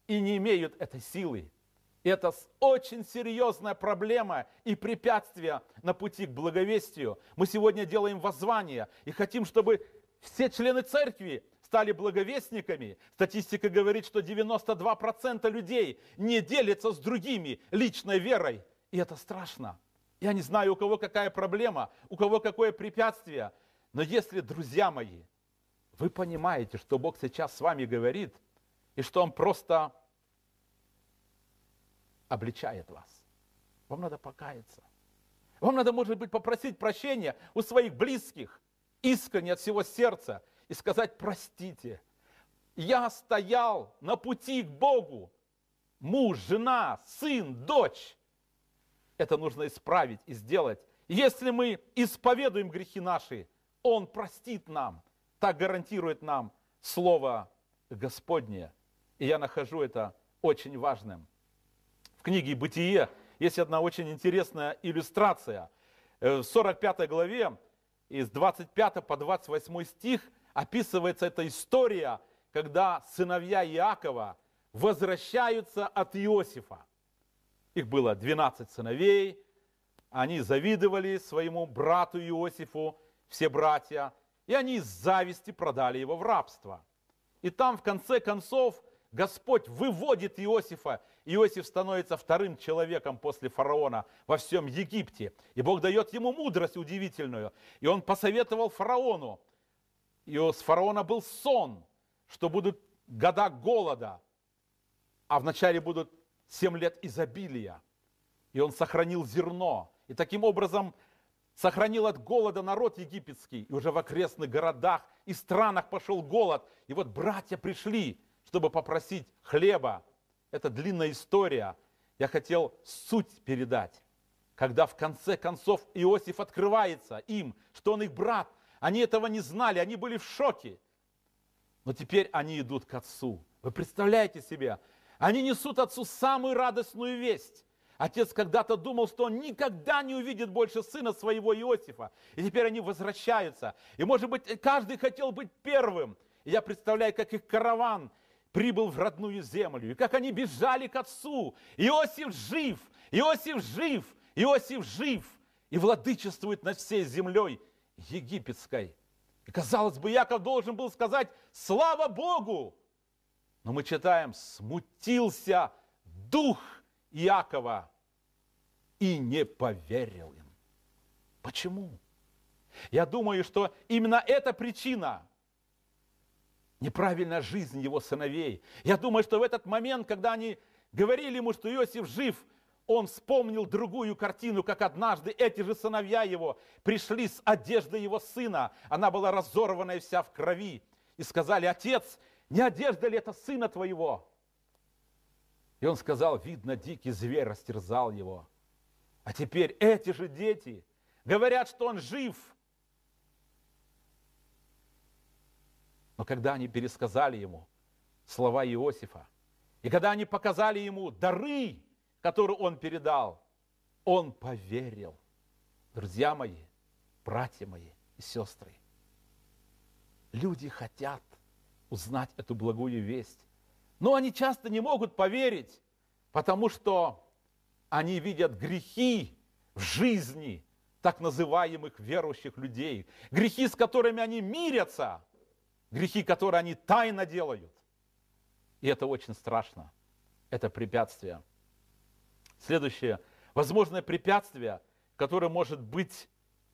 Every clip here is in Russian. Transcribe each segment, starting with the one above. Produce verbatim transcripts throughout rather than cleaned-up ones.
и не имеют этой силы. И это очень серьезная проблема и препятствие на пути к благовестию. Мы сегодня делаем воззвание и хотим, чтобы все члены церкви стали благовестниками. Статистика говорит, что девяносто два процента людей не делятся с другими личной верой. И это страшно. Я не знаю, у кого какая проблема, у кого какое препятствие. Но если, друзья мои, вы понимаете, что Бог сейчас с вами говорит, и что Он просто обличает вас, вам надо покаяться. Вам надо, может быть, попросить прощения у своих близких, искренне от всего сердца, и сказать: простите, я стоял на пути к Богу, муж, жена, сын, дочь. Это нужно исправить и сделать. Если мы исповедуем грехи наши, Он простит нам. Так гарантирует нам Слово Господне. И я нахожу это очень важным. В книге «Бытие» есть одна очень интересная иллюстрация. В сорок пятой главе, из двадцать пятого по двадцать восьмой стих, описывается эта история, когда сыновья Иакова возвращаются от Иосифа. Их было двенадцать сыновей, они завидовали своему брату Иосифу, все братья, и они из зависти продали его в рабство. И там в конце концов Господь выводит Иосифа. Иосиф становится вторым человеком после фараона во всем Египте. И Бог дает ему мудрость удивительную. И он посоветовал фараону. И у фараона был сон, что будут года голода, а вначале будут семь лет изобилия. И он сохранил зерно. И таким образом сохранил от голода народ египетский. И уже в окрестных городах и странах пошел голод. И вот братья пришли, чтобы попросить хлеба. Это длинная история. Я хотел суть передать. Когда в конце концов Иосиф открывается им, что он их брат, они этого не знали, они были в шоке. Но теперь они идут к отцу. Вы представляете себе? Они несут отцу самую радостную весть. Отец когда-то думал, что он никогда не увидит больше сына своего Иосифа. И теперь они возвращаются. И, может быть, каждый хотел быть первым. И я представляю, как их караван прибыл в родную землю. И как они бежали к отцу. Иосиф жив! Иосиф жив! Иосиф жив! И владычествует над всей землей египетской. И, казалось бы, Иаков должен был сказать: слава Богу! Но мы читаем: смутился дух Иакова и не поверил им. Почему? Я думаю, что именно эта причина – неправильная жизнь его сыновей. Я думаю, что в этот момент, когда они говорили ему, что Иосиф жив, он вспомнил другую картину, как однажды эти же сыновья его пришли с одеждой его сына. Она была разорванная вся в крови. И сказали: отец, не одежда ли это сына твоего? И он сказал: видно, дикий зверь растерзал его. А теперь эти же дети говорят, что он жив. Но когда они пересказали ему слова Иосифа, и когда они показали ему дары, которые он передал, он поверил. Друзья мои, братья мои и сестры, люди хотят узнать эту благую весть. Но они часто не могут поверить, потому что они видят грехи в жизни так называемых верующих людей. Грехи, с которыми они мирятся, грехи, которые они тайно делают. И это очень страшно. Это препятствие. Следующее. Возможное препятствие, которое может быть,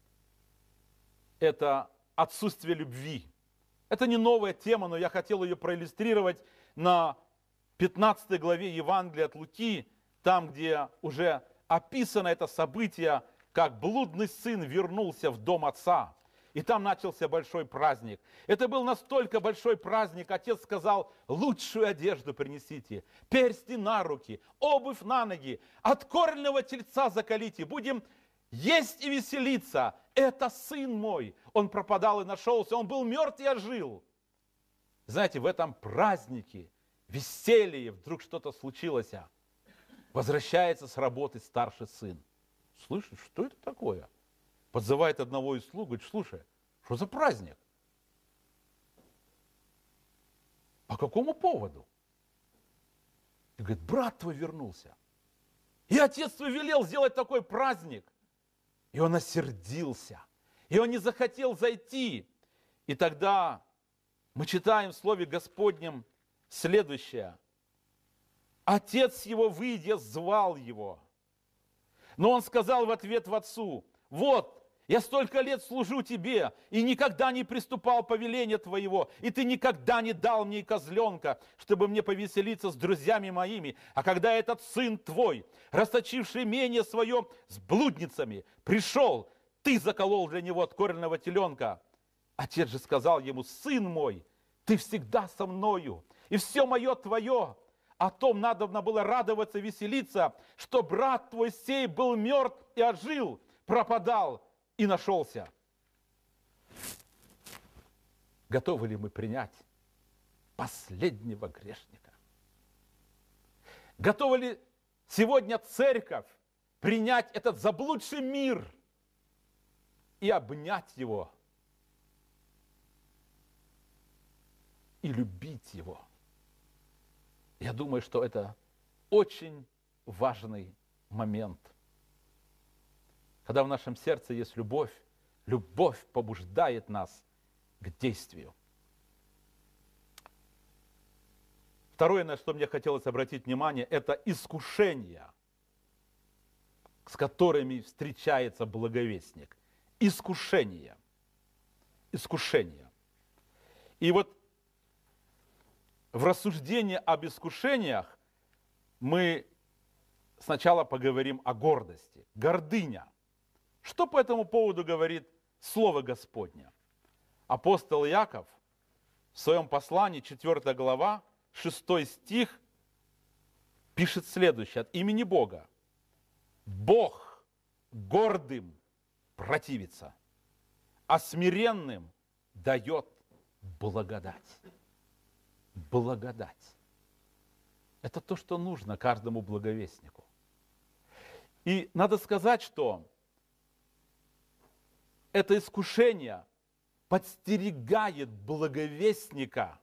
это отсутствие любви. Это не новая тема, но я хотел ее проиллюстрировать на пятнадцатой главе Евангелия от Луки, там, где уже описано это событие, как блудный сын вернулся в дом отца. И там начался большой праздник. Это был настолько большой праздник, отец сказал: лучшую одежду принесите, перстни на руки, обувь на ноги, откормленного тельца заколите, будем есть и веселиться. Это сын мой. Он пропадал и нашелся, он был мертв и ожил. Знаете, в этом празднике, веселье, вдруг что-то случилось. Возвращается с работы старший сын. Слышишь, что это такое? Подзывает одного из слуг, говорит: слушай, что за праздник? По какому поводу? И говорит, брат твой вернулся. И отец твой велел сделать такой праздник. И он осердился. И он не захотел зайти. И тогда мы читаем в Слове Господнем следующее. Отец его, выйдя, звал его. Но он сказал в ответ в отцу, вот, я столько лет служу тебе, и никогда не приступал повеления твоего, и ты никогда не дал мне и козленка, чтобы мне повеселиться с друзьями моими. А когда этот сын твой, расточивший имение свое с блудницами, пришел, ты заколол для него откормленного теленка. Отец же сказал ему, сын мой, ты всегда со мною, и все мое твое. О том надобно было радоваться, веселиться, что брат твой сей был мертв и ожил, пропадал и нашелся. Готовы ли мы принять последнего грешника? Готова ли сегодня церковь принять этот заблудший мир и обнять его, и любить его? Я думаю, что это очень важный момент. Когда в нашем сердце есть любовь, любовь побуждает нас к действию. Второе, на что мне хотелось обратить внимание, это искушения, с которыми встречается благовестник. Искушения. Искушения. И вот в рассуждении об искушениях мы сначала поговорим о гордости. Гордыня. Что по этому поводу говорит Слово Господне? Апостол Иаков в своем послании, четвёртая глава, шестой стих, пишет следующее от имени Бога. Бог гордым противится, а смиренным дает благодать. Благодать. Это то, что нужно каждому благовестнику. И надо сказать, что это искушение подстерегает благовестника,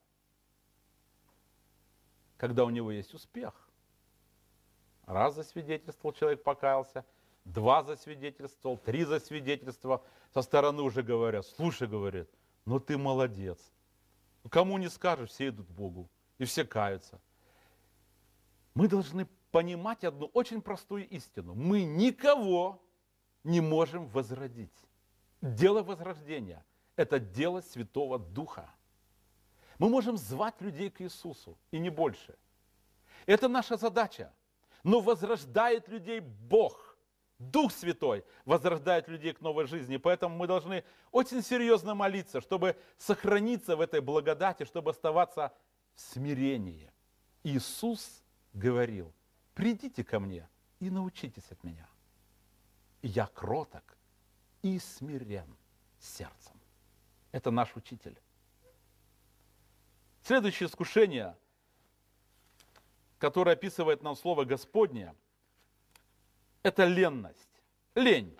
когда у него есть успех. Раз засвидетельствовал, человек покаялся, два засвидетельствовал, три засвидетельствовал. Со стороны уже говорят, слушай, говорит, ну ты молодец. Кому не скажешь, все идут к Богу, и все каются. Мы должны понимать одну очень простую истину. Мы никого не можем возродить. Дело возрождения – это дело Святого Духа. Мы можем звать людей к Иисусу, и не больше. Это наша задача. Но возрождает людей Бог. Дух Святой возрождает людей к новой жизни. Поэтому мы должны очень серьезно молиться, чтобы сохраниться в этой благодати, чтобы оставаться в смирении. Иисус говорил, придите ко мне и научитесь от меня. Я кроток и смирен сердцем. Это наш учитель. Следующее искушение, которое описывает нам Слово Господне, это ленность. Лень.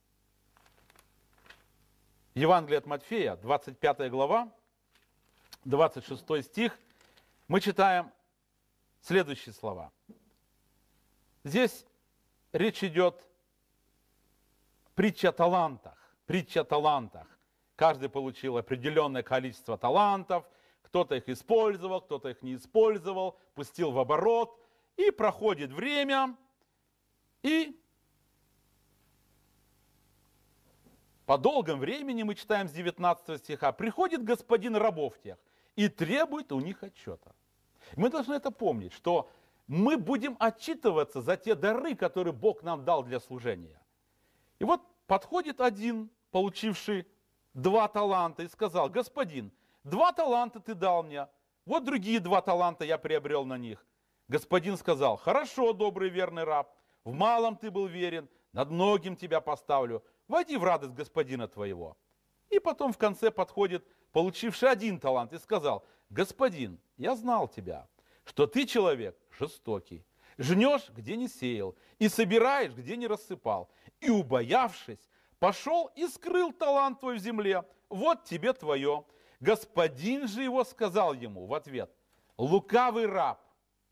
Евангелие от Матфея, двадцать пятая глава, двадцать шестой стих, мы читаем следующие слова. Здесь речь идет притча о талантах. Притча о талантах. Каждый получил определенное количество талантов, кто-то их использовал, кто-то их не использовал, пустил в оборот, и проходит время, и по долгом времени, мы читаем с девятнадцатого стиха, приходит господин рабов тех и требует у них отчета. Мы должны это помнить, что мы будем отчитываться за те дары, которые Бог нам дал для служения. И вот подходит один, получивший два таланта, и сказал, господин, два таланта ты дал мне, вот другие два таланта я приобрел на них. Господин сказал, хорошо, добрый верный раб, в малом ты был верен, над многим тебя поставлю, войди в радость господина твоего. И потом в конце подходит получивший один талант и сказал, господин, я знал тебя, что ты человек жестокий, жнешь, где не сеял, и собираешь, где не рассыпал. И, убоявшись, пошел и скрыл талант твой в земле, вот тебе твое. Господин же его сказал ему в ответ, лукавый раб,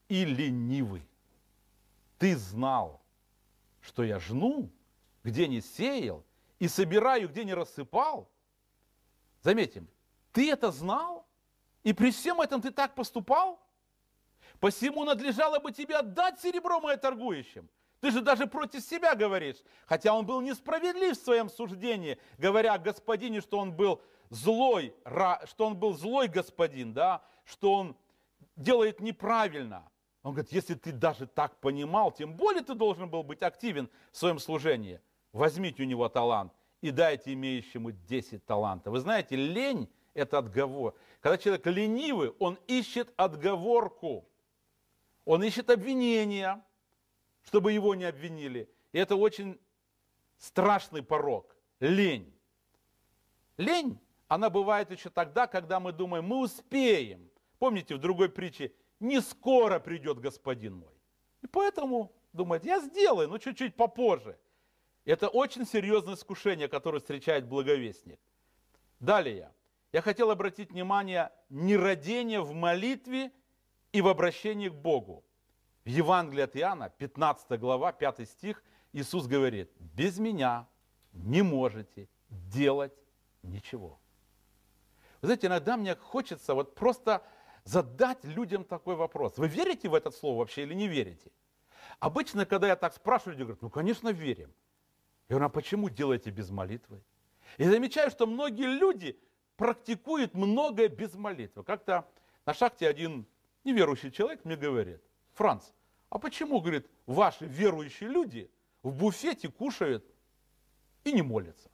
и ленивый. Ты знал, что я жну, где не сеял, и собираю, где не рассыпал. Заметим, ты это знал, и при всем этом ты так поступал? Посему надлежало бы тебе отдать серебро мое торгующим. Ты же даже против себя говоришь. Хотя он был несправедлив в своем суждении, говоря о господине, что он был злой, что он был злой господин, да, что он делает неправильно. Он говорит, если ты даже так понимал, тем более ты должен был быть активен в своем служении. Возьмите у него талант и дайте имеющему десять талантов. Вы знаете, лень – это отговор. Когда человек ленивый, он ищет отговорку. Он ищет обвинения, чтобы его не обвинили. И это очень страшный порок. Лень. Лень, она бывает еще тогда, когда мы думаем, мы успеем. Помните, в другой притче, не скоро придет господин мой. И поэтому думает, я сделаю, но чуть-чуть попозже. Это очень серьезное искушение, которое встречает благовестник. Далее, я хотел обратить внимание нерадение в молитве и в обращении к Богу. В Евангелии от Иоанна, пятнадцатая глава, пятый стих, Иисус говорит, без меня не можете делать ничего. Вы знаете, иногда мне хочется вот просто задать людям такой вопрос. Вы верите в это слово вообще или не верите? Обычно, когда я так спрашиваю, люди говорят, ну, конечно, верим. Я говорю, а почему делаете без молитвы? И замечаю, что многие люди практикуют многое без молитвы. Как-то на шахте один неверующий человек мне говорит, Франц, а почему, говорит, ваши верующие люди в буфете кушают и не молятся?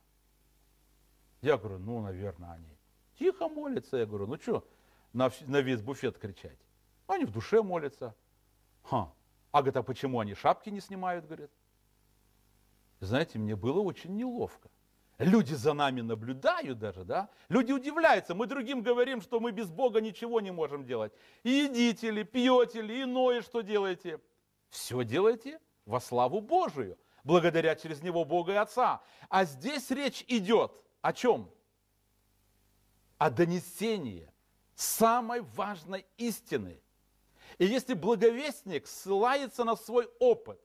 Я говорю, ну, наверное, они тихо молятся. Я говорю, ну что, на, на весь буфет кричать? Они в душе молятся. Ха. А говорит, а почему они шапки не снимают, говорит? Знаете, мне было очень неловко. Люди за нами наблюдают даже, да? Люди удивляются. Мы другим говорим, что мы без Бога ничего не можем делать. И едите ли, пьете ли, иное что делаете. Все делаете во славу Божию, благодаря через Него Бога и Отца. А здесь речь идет о чем? О донесении самой важной истины. И если благовестник ссылается на свой опыт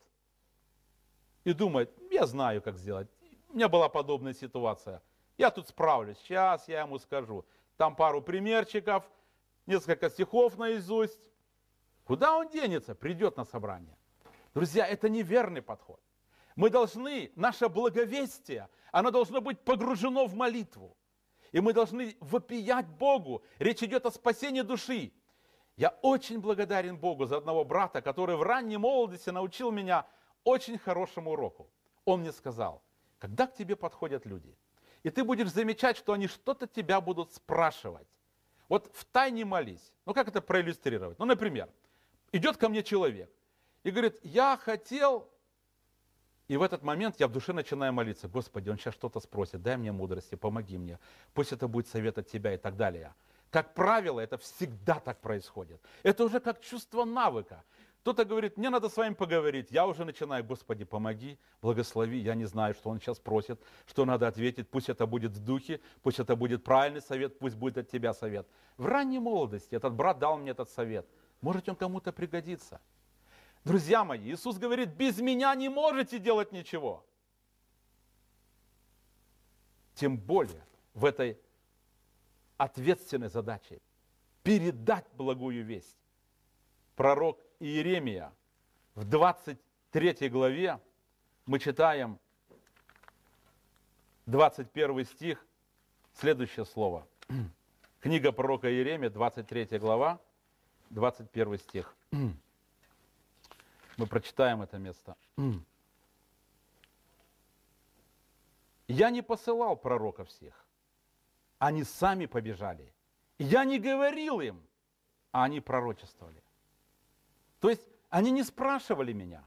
и думает, я знаю, как сделать, у меня была подобная ситуация, я тут справлюсь, сейчас я ему скажу, там пару примерчиков, несколько стихов наизусть, куда он денется? Придет на собрание. Друзья, это неверный подход. Мы должны, наше благовестие, оно должно быть погружено в молитву. И мы должны вопиять Богу. Речь идет о спасении души. Я очень благодарен Богу за одного брата, который в ранней молодости научил меня очень хорошему уроку. Он мне сказал, когда к тебе подходят люди, и ты будешь замечать, что они что-то тебя будут спрашивать, вот втайне молись. Ну как это проиллюстрировать? Ну, например, идет ко мне человек и говорит, я хотел... И в этот момент я в душе начинаю молиться. Господи, он сейчас что-то спросит, дай мне мудрости, помоги мне. Пусть это будет совет от Тебя и так далее. Как правило, это всегда так происходит. Это уже как чувство навыка. Кто-то говорит, мне надо с вами поговорить. Я уже начинаю, Господи, помоги, благослови. Я не знаю, что он сейчас просит, что надо ответить. Пусть это будет в духе, пусть это будет правильный совет, пусть будет от Тебя совет. В ранней молодости этот брат дал мне этот совет. Может, он кому-то пригодится. Друзья мои, Иисус говорит, без меня не можете делать ничего. Тем более в этой ответственной задаче передать благую весть. Пророк Иеремия в двадцать третьей главе мы читаем двадцать первый стих, следующее слово. Книга пророка Иеремия, двадцать третья глава, двадцать первый стих. Мы прочитаем это место. Я не посылал пророков всех. Они сами побежали. Я не говорил им, а они пророчествовали. То есть они не спрашивали меня.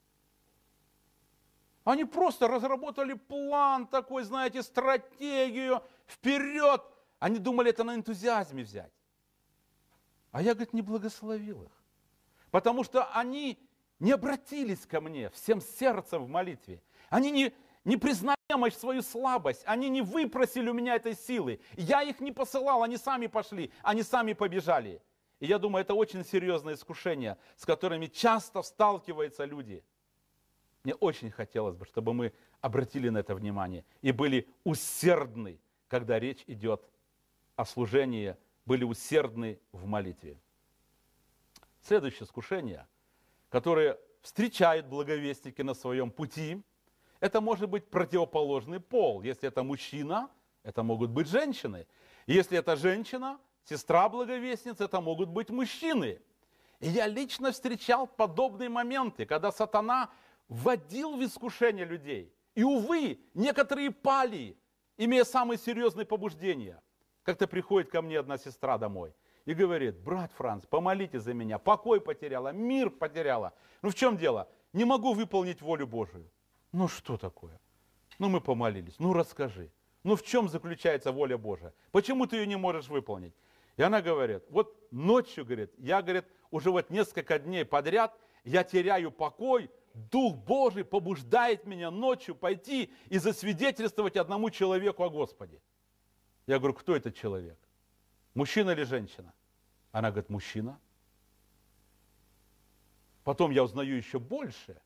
Они просто разработали план такой, знаете, стратегию, вперед. Они думали это на энтузиазме взять. А я, говорит, не благословил их. Потому что они не обратились ко мне всем сердцем в молитве. Они не, не признали свою слабость. Они не выпросили у меня этой силы. Я их не посылал, они сами пошли, они сами побежали. И я думаю, это очень серьезное искушение, с которыми часто сталкиваются люди. Мне очень хотелось бы, чтобы мы обратили на это внимание и были усердны, когда речь идет о служении, были усердны в молитве. Следующее искушение, которое встречают благовестники на своем пути, это может быть противоположный пол. Если это мужчина, это могут быть женщины. Если это женщина, сестра благовестница, это могут быть мужчины. И я лично встречал подобные моменты, когда сатана вводил в искушение людей. И, увы, некоторые пали, имея самые серьезные побуждения. Как-то приходит ко мне одна сестра домой и говорит: брат Франц, помолите за меня, покой потеряла, мир потеряла. Ну в чем дело? Не могу выполнить волю Божию. Ну что такое? Ну мы помолились, ну расскажи. Ну в чем заключается воля Божия? Почему ты ее не можешь выполнить? И она говорит: вот ночью, говорит, я, говорит, уже вот несколько дней подряд, я теряю покой, Дух Божий побуждает меня ночью пойти и засвидетельствовать одному человеку о Господе. Я говорю: кто этот человек? Мужчина или женщина? Она говорит: мужчина. Потом я узнаю еще больше.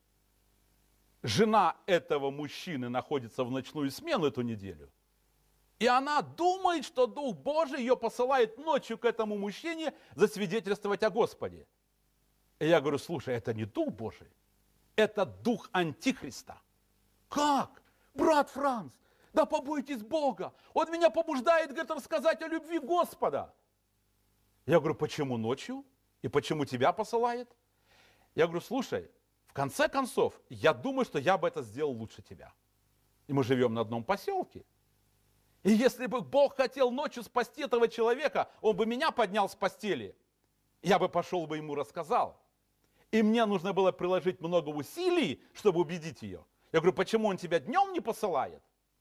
Жена этого мужчины находится в ночную смену эту неделю. И она думает, что Дух Божий ее посылает ночью к этому мужчине засвидетельствовать о Господе. И я говорю: слушай, это не Дух Божий, это Дух Антихриста. Как? Брат Франц, да побойтесь Бога. Он меня побуждает, говорит, рассказать о любви Господа. Я говорю: почему ночью? И почему тебя посылает? Я говорю: слушай, в конце концов, я думаю, что я бы это сделал лучше тебя. И мы живем на одном поселке. И если бы Бог хотел ночью спасти этого человека, Он бы меня поднял с постели. Я бы пошел бы ему рассказал. И мне нужно было приложить много усилий, чтобы убедить ее. Я говорю: почему Он тебя днем не посылает?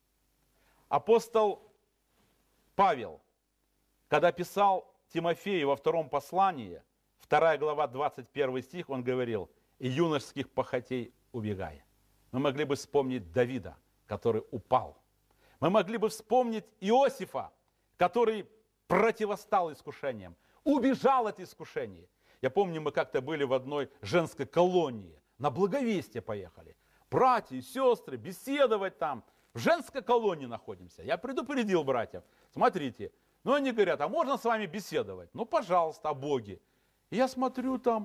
Апостол Павел, когда писал Тимофею во втором послании, вторая глава, двадцать первый стих, он говорил: и юношеских похотей убегай. Мы могли бы вспомнить Давида, который упал. Мы могли бы вспомнить Иосифа, который противостал искушениям, убежал от искушений. Я помню, мы как-то были в одной женской колонии, на Благовестие поехали. Братья и сестры, беседовать там. В женской колонии находимся. Я предупредил братьев: смотрите. Ну, они говорят: а можно с вами беседовать? Ну, пожалуйста, о Боге. И я смотрю, там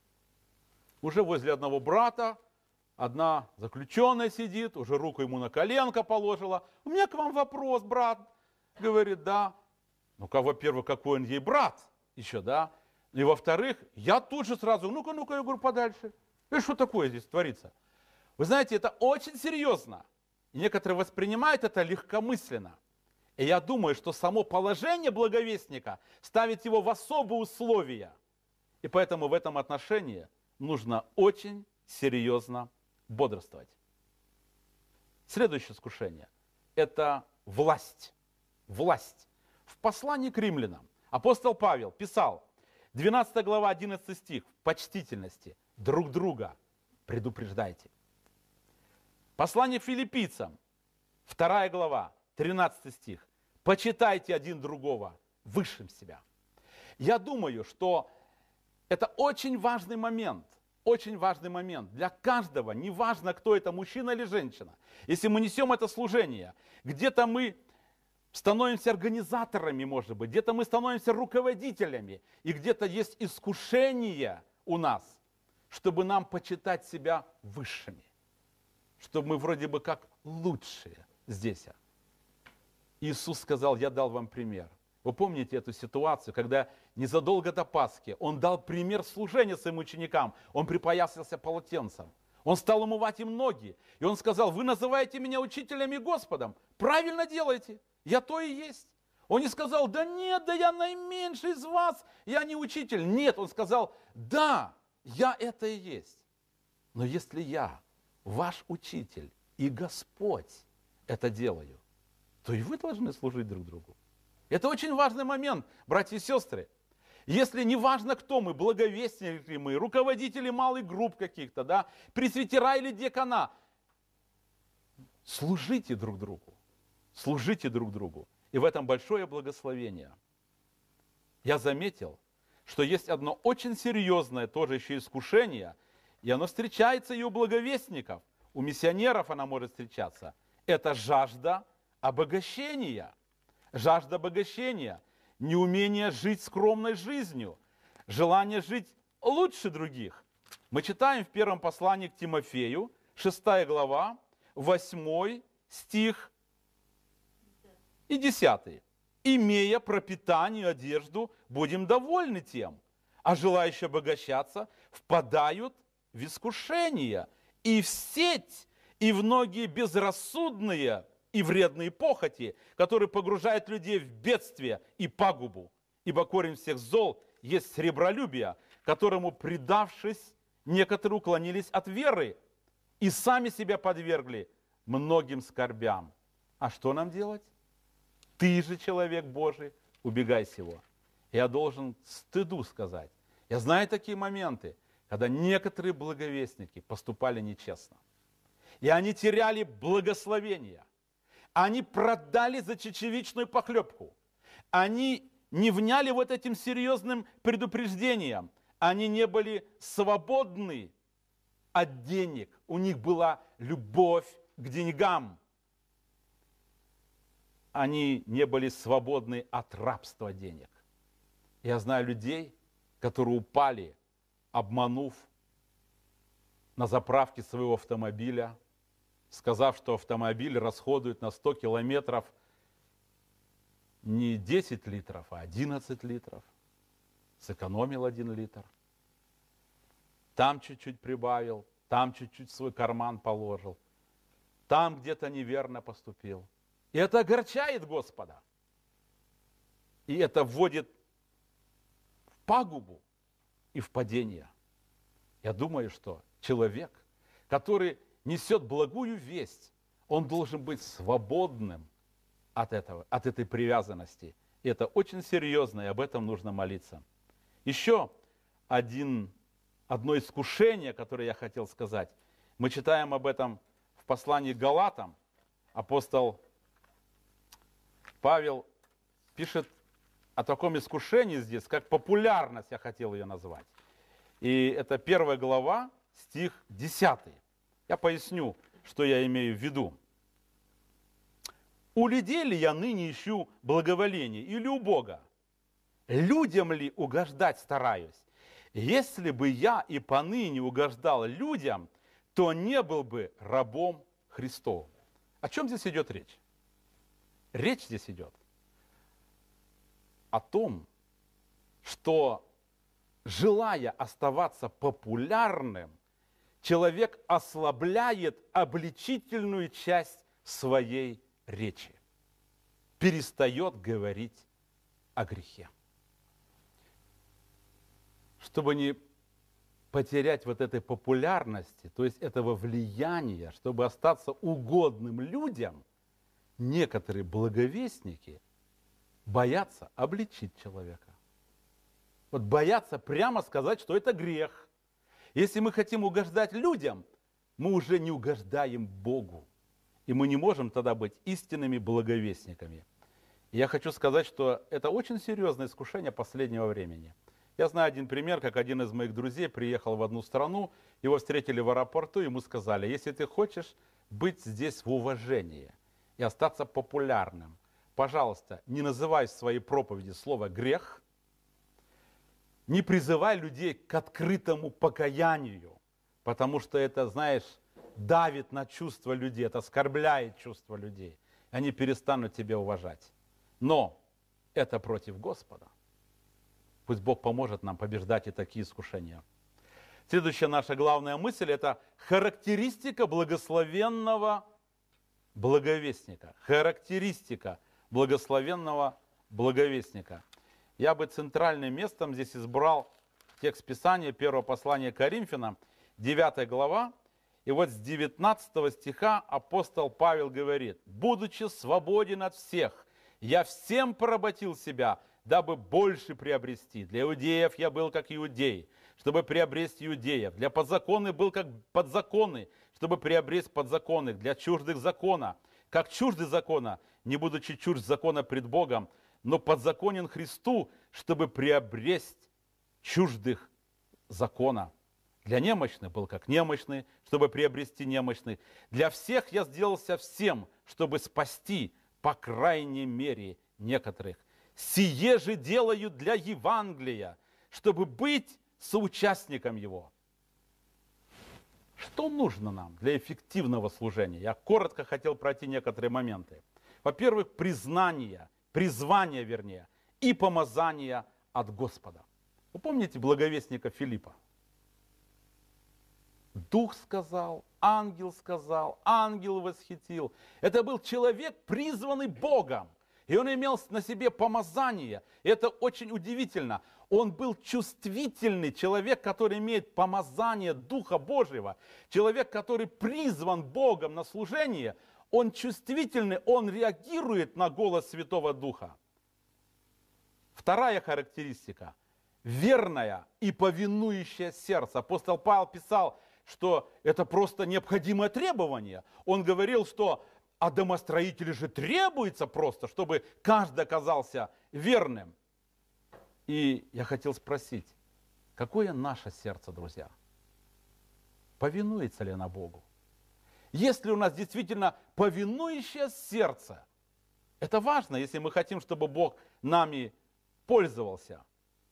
уже возле одного брата одна заключенная сидит, уже руку ему на коленко положила. У меня к вам вопрос, брат. Говорит: да. Ну-ка, во-первых, какой он ей брат еще, да? И во-вторых, я тут же сразу: ну-ка, ну-ка, я говорю, подальше. И что такое здесь творится? Вы знаете, это очень серьезно. И некоторые воспринимают это легкомысленно. И я думаю, что само положение благовестника ставит его в особые условия. И поэтому в этом отношении нужно очень серьезно бодрствовать. Следующее искушение – это власть. Власть. В послании к римлянам апостол Павел писал, двенадцатая глава, одиннадцатый стих: в почтительности друг друга предупреждайте. Послание к филиппийцам, вторая глава, тринадцатый стих: почитайте один другого высшим себя. Я думаю, что это очень важный момент, очень важный момент для каждого, неважно, кто это, мужчина или женщина. Если мы несем это служение, где-то мы становимся организаторами, может быть, где-то мы становимся руководителями, и где-то есть искушение у нас, чтобы нам почитать себя высшими, чтобы мы вроде бы как лучшие здесь. Иисус сказал: я дал вам пример. Вы помните эту ситуацию, когда незадолго до Пасхи Он дал пример служения своим ученикам. Он припоясался полотенцем. Он стал умывать им ноги. И Он сказал: вы называете меня учителем и Господом. Правильно делаете. Я то и есть. Он не сказал: да нет, да я наименьший из вас, я не учитель. Нет, Он сказал: да, я это и есть. Но если я, ваш учитель и Господь, это делаю, то и вы должны служить друг другу. Это очень важный момент, братья и сестры. Если не важно, кто мы, благовестники мы, руководители малых групп каких-то, да, пресвитера или диакона, служите друг другу, служите друг другу. И в этом большое благословение. Я заметил, что есть одно очень серьезное тоже еще искушение, и оно встречается и у благовестников, у миссионеров оно может встречаться. Это жажда обогащения. Жажда обогащения, неумение жить скромной жизнью, желание жить лучше других. Мы читаем в первом послании к Тимофею, шестая глава, восьмой стих и десятый. «Имея пропитание и одежду, будем довольны тем, а желающие обогащаться впадают в искушение и в сеть, и в многие безрассудные и вредные похоти, которые погружают людей в бедствие и пагубу. Ибо корень всех зол есть сребролюбие, которому, предавшись, некоторые уклонились от веры и сами себя подвергли многим скорбям». А что нам делать? Ты же, человек Божий, убегай сего. Я должен стыду сказать. Я знаю такие моменты, когда некоторые благовестники поступали нечестно. И они теряли благословение. Они продали за чечевичную похлебку. Они не вняли вот этим серьезным предупреждением. Они не были свободны от денег. У них была любовь к деньгам. Они не были свободны от рабства денег. Я знаю людей, которые упали, обманув на заправке своего автомобиля, сказав, что автомобиль расходует на сто километров не десять литров, а одиннадцать литров. Сэкономил один литр. Там чуть-чуть прибавил, там чуть-чуть в свой карман положил, там где-то неверно поступил. И это огорчает Господа. И это вводит в пагубу и в падение. Я думаю, что человек, который несет благую весть, он должен быть свободным от этого, от этой привязанности. И это очень серьезно, и об этом нужно молиться. Еще один, одно искушение, которое я хотел сказать. Мы читаем об этом в послании к Галатам. Апостол Павел пишет о таком искушении здесь, как популярность, я хотел ее назвать. И это первая глава, стих десятый. Я поясню, что я имею в виду. «У людей ли я ныне ищу благоволение или у Бога? Людям ли угождать стараюсь? Если бы я и поныне угождал людям, то не был бы рабом Христовым». О чем здесь идет речь? Речь здесь идет о том, что, желая оставаться популярным, человек ослабляет обличительную часть своей речи, перестает говорить о грехе. Чтобы не потерять вот этой популярности, то есть этого влияния, чтобы остаться угодным людям, некоторые благовестники боятся обличить человека. Вот боятся прямо сказать, что это грех. Если мы хотим угождать людям, мы уже не угождаем Богу. И мы не можем тогда быть истинными благовестниками. И я хочу сказать, что это очень серьезное искушение последнего времени. Я знаю один пример, как один из моих друзей приехал в одну страну, его встретили в аэропорту, ему сказали: если ты хочешь быть здесь в уважении и остаться популярным, пожалуйста, не называй в своей проповеди слово «грех», не призывай людей к открытому покаянию, потому что это, знаешь, давит на чувства людей, это оскорбляет чувства людей. Они перестанут тебя уважать. Но это против Господа. Пусть Бог поможет нам побеждать и такие искушения. Следующая наша главная мысль – это характеристика благословенного благовестника. Характеристика благословенного благовестника. Я бы центральным местом здесь избрал текст Писания первого послания к Коринфянам, девятая глава. И вот с девятнадцатого стиха апостол Павел говорит: «Будучи свободен от всех, я всем поработил себя, дабы больше приобрести. Для иудеев я был как иудей, чтобы приобрести иудеев. Для подзаконных был как подзаконный, чтобы приобрести подзаконных. Для чуждых закона, как чужды закона, не будучи чужд закона пред Богом, но подзаконен Христу, чтобы приобрести чуждых закона. Для немощных был как немощный, чтобы приобрести немощных. Для всех я сделался всем, чтобы спасти, по крайней мере, некоторых. Сие же делаю для Евангелия, чтобы быть соучастником его. Что нужно нам для эффективного служения? Я коротко хотел пройти некоторые моменты. Во-первых, признание, призвание, вернее, и помазание от Господа. Вы помните благовестника Филиппа? Дух сказал, ангел сказал, ангел восхитил. Это был человек, призванный Богом. И он имел на себе помазание. И это очень удивительно. Он был чувствительный человек, который имеет помазание Духа Божьего. Человек, который призван Богом на служение. Он чувствительный, он реагирует на голос Святого Духа. Вторая характеристика. Верное и повинующее сердце. Апостол Павел писал, что это просто необходимое требование. Он говорил, что а домостроителю же требуется просто, чтобы каждый оказался верным. И я хотел спросить, какое наше сердце, друзья? Повинуется ли оно Богу? Если у нас действительно повинующее сердце, это важно, если мы хотим, чтобы Бог нами пользовался.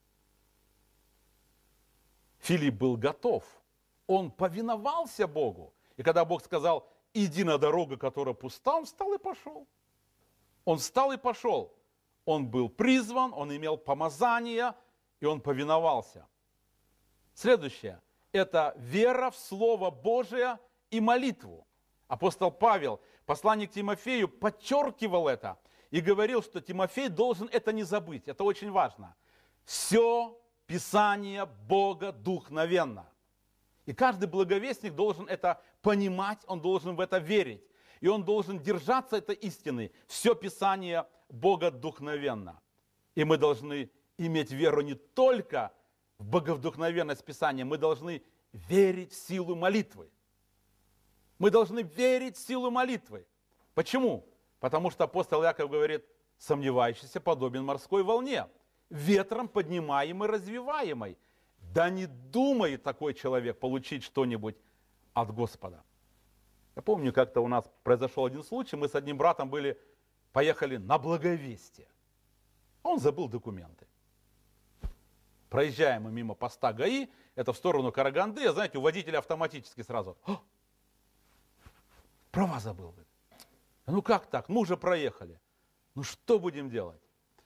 Филипп был готов. Он повиновался Богу. И когда Бог сказал, иди на дорогу, которая пуста, он встал и пошел. Он встал и пошел. Он был призван, он имел помазание, и он повиновался. Следующее. Это вера в Слово Божие и молитву. Апостол Павел, посланник Тимофею, подчеркивал это и говорил, что Тимофей должен это не забыть. Это очень важно. Все Писание Бога духновенно. И каждый благовестник должен это понимать, он должен в это верить. И он должен держаться этой истины. Все Писание Бога духновенно. И мы должны иметь веру не только в боговдухновенность Писания, мы должны верить в силу молитвы. Мы должны верить в силу молитвы. Почему? Потому что апостол Иаков говорит, сомневающийся подобен морской волне, ветром поднимаемой, развиваемой. Да не думает такой человек получить что-нибудь от Господа. Я помню, как-то у нас произошел один случай, мы с одним братом были, поехали на Благовестие. Он забыл документы. Проезжаем мы мимо поста ГАИ, это в сторону Караганды, а знаете, у водителя автоматически сразу, права забыл. Ну как так, мы уже проехали. Ну что будем делать?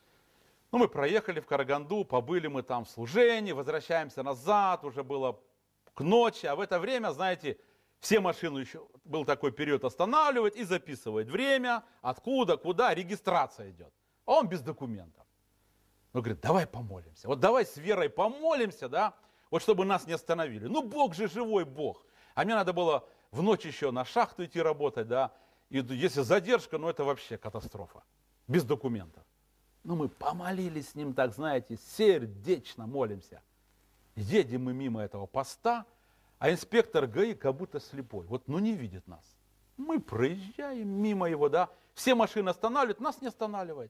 Ну, мы проехали в Караганду, побыли мы там в служении, возвращаемся назад, уже было к ночи, а в это время, знаете, все машины еще, был такой период, останавливают и записывают время, откуда, куда, регистрация идет. А он без документов. Он говорит, давай помолимся, вот давай с верой помолимся, да, вот чтобы нас не остановили. Ну, Бог же живой Бог. А мне надо было в ночь еще на шахту идти работать, да, и если задержка, ну это вообще катастрофа, без документов. Ну, мы помолились с ним, так знаете, сердечно молимся. Едем мы мимо этого поста, а инспектор ГАИ как будто слепой. Вот, ну, не видит нас. Мы проезжаем мимо его, да. Все машины останавливают, нас не останавливает.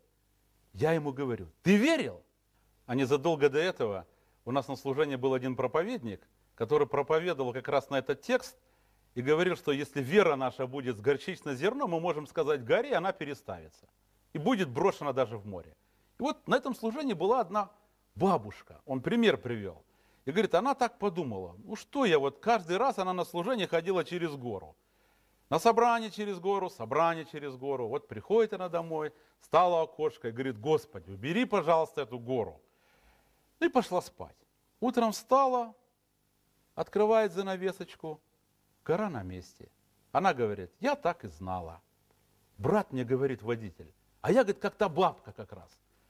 Я ему говорю, ты верил? А незадолго до этого у нас на служении был один проповедник, который проповедовал как раз на этот текст и говорил, что если вера наша будет с горчичное зерно, мы можем сказать горе, и она переставится. И будет брошена даже в море. И вот на этом служении была одна бабушка, он пример привел. И говорит, она так подумала, ну что я, вот каждый раз она на служение ходила через гору. На собрание через гору, собрание через гору. Вот приходит она домой, стала у окошка и говорит, Господи, убери, пожалуйста, эту гору. Ну и пошла спать. Утром встала, открывает занавесочку, гора на месте. Она говорит, я так и знала. Брат мне говорит, водитель, а я, говорит, как та бабка как раз.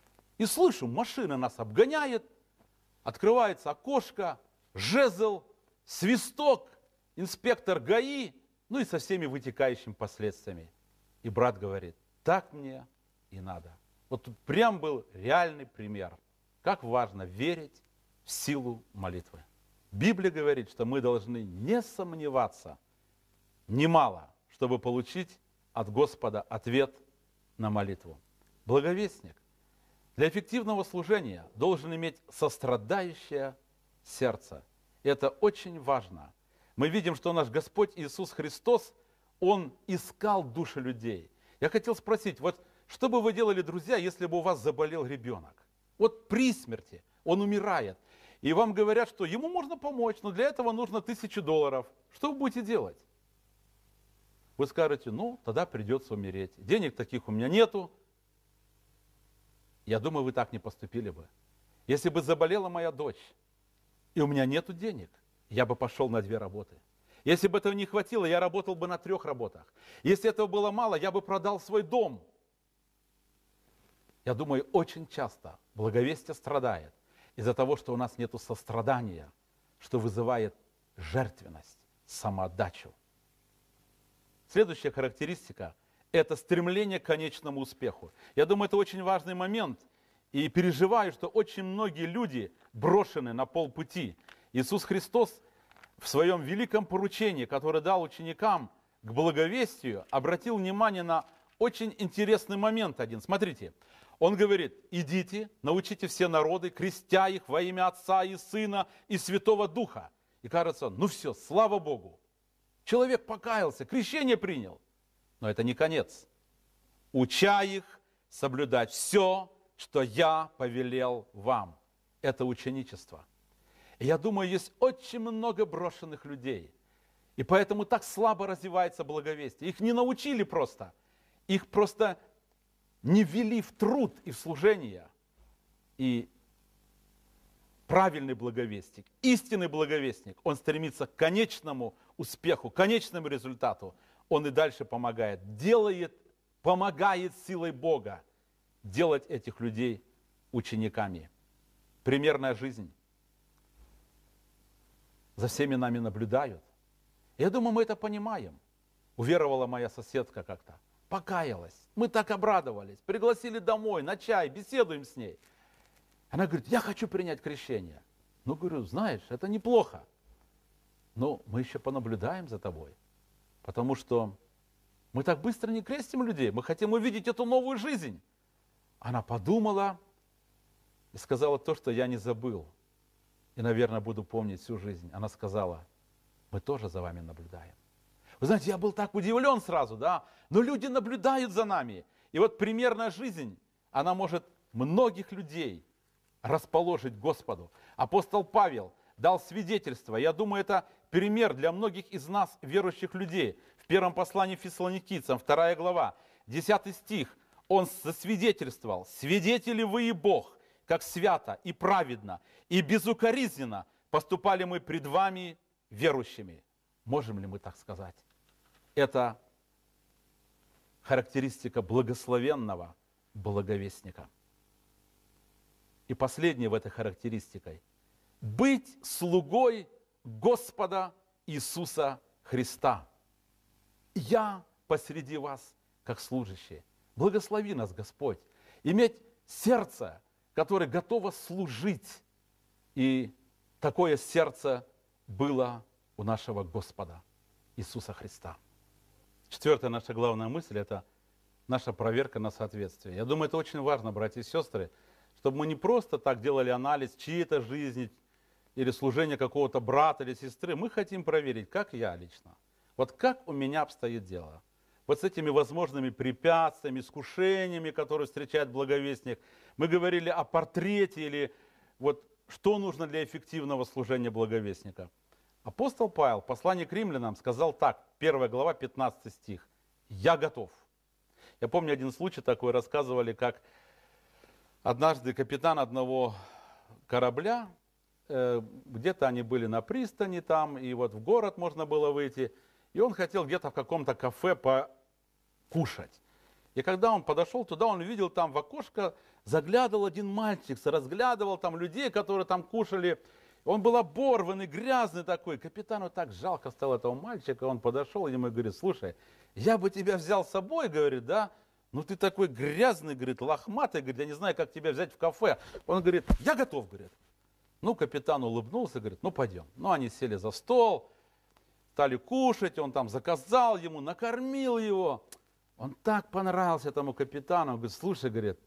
И слышу, машина нас обгоняет, открывается окошко, жезл, свисток, инспектор ГАИ, ну и со всеми вытекающими последствиями. И брат говорит, так мне и надо. Вот тут прям был реальный пример, как важно верить в силу молитвы. Библия говорит, что мы должны не сомневаться немало, чтобы получить от Господа ответ на молитву. Благовестник для эффективного служения должен иметь сострадающее сердце. И это очень важно. Мы видим, что наш Господь Иисус Христос, Он искал души людей. Я хотел спросить, вот что бы вы делали, друзья, если бы у вас заболел ребенок? Вот при смерти он умирает. И вам говорят, что ему можно помочь, но для этого нужно тысячу долларов. Что вы будете делать? Вы скажете, ну, тогда придется умереть. Денег таких у меня нету. Я думаю, вы так не поступили бы. Если бы заболела моя дочь, и у меня нету денег, я бы пошел на две работы. Если бы этого не хватило, я работал бы на трех работах. Если этого было мало, я бы продал свой дом. Я думаю, очень часто благовестие страдает из-за того, что у нас нет сострадания, что вызывает жертвенность, самоотдачу. Следующая характеристика – это стремление к конечному успеху. Я думаю, это очень важный момент. И переживаю, что очень многие люди брошены на полпути. Иисус Христос в своем великом поручении, которое дал ученикам к благовестию, обратил внимание на очень интересный момент один. Смотрите, Он говорит, идите, научите все народы, крестя их во имя Отца и Сына и Святого Духа. И кажется, ну все, слава Богу. Человек покаялся, крещение принял. Но это не конец. Уча их соблюдать все, что я повелел вам. Это ученичество. И я думаю, есть очень много брошенных людей. И поэтому так слабо развивается благовестие. Их не научили просто. Их просто не ввели в труд и в служение. И правильный благовестник, истинный благовестник, он стремится к конечному успеху, к конечному результату. Он и дальше помогает, делает, помогает силой Бога делать этих людей учениками. Примерная жизнь. За всеми нами наблюдают. Я думаю, мы это понимаем. Уверовала моя соседка как-то, покаялась. Мы так обрадовались, пригласили домой на чай, беседуем с ней. Она говорит, я хочу принять крещение. Ну, говорю, знаешь, это неплохо. Но мы еще понаблюдаем за тобой. Потому что мы так быстро не крестим людей. Мы хотим увидеть эту новую жизнь. Она подумала и сказала то, что я не забыл. И, наверное, буду помнить всю жизнь. Она сказала, мы тоже за вами наблюдаем. Вы знаете, я был так удивлен сразу, да? Но люди наблюдают за нами. И вот примерная жизнь, она может многих людей расположить к Господу. Апостол Павел дал свидетельство. Я думаю, это пример для многих из нас, верующих людей. В первом послании Фессалоникийцам, вторая глава, десятый стих, он засвидетельствовал. «Свидетели вы и Бог, как свято и праведно и безукоризненно поступали мы пред вами верующими». Можем ли мы так сказать? Это характеристика благословенного благовестника. И последнее в этой характеристике – быть слугой Господа Иисуса Христа. Я посреди вас, как служащий. Благослови нас, Господь, иметь сердце, которое готово служить. И такое сердце было у нашего Господа Иисуса Христа. Четвертая наша главная мысль – это наша проверка на соответствие. Я думаю, это очень важно, братья и сестры, чтобы мы не просто так делали анализ чьей-то жизни или служения какого-то брата или сестры. Мы хотим проверить, как я лично. Вот как у меня обстоит дело. Вот с этими возможными препятствиями, искушениями, которые встречает благовестник. Мы говорили о портрете или вот что нужно для эффективного служения благовестника. Апостол Павел в послании к римлянам сказал так, первая глава, пятнадцатый стих. «Я готов». Я помню один случай такой, рассказывали, как однажды капитан одного корабля, э, где-то они были на пристани там, и вот в город можно было выйти, и он хотел где-то в каком-то кафе покушать. И когда он подошел туда, он увидел там в окошко, заглядывал один мальчик, разглядывал там людей, которые там кушали. Он был оборванный, грязный такой. Капитану так жалко стало этого мальчика. Он подошел ему и говорит, слушай, я бы тебя взял с собой, говорит, да, ну ты такой грязный, говорит, лохматый, говорит, я не знаю, как тебя взять в кафе. Он говорит, я готов, говорит. Ну, капитан улыбнулся, говорит, ну пойдем. Ну, они сели за стол, стали кушать, он там заказал ему, накормил его. Он так понравился этому капитану, он говорит, слушай, говорит,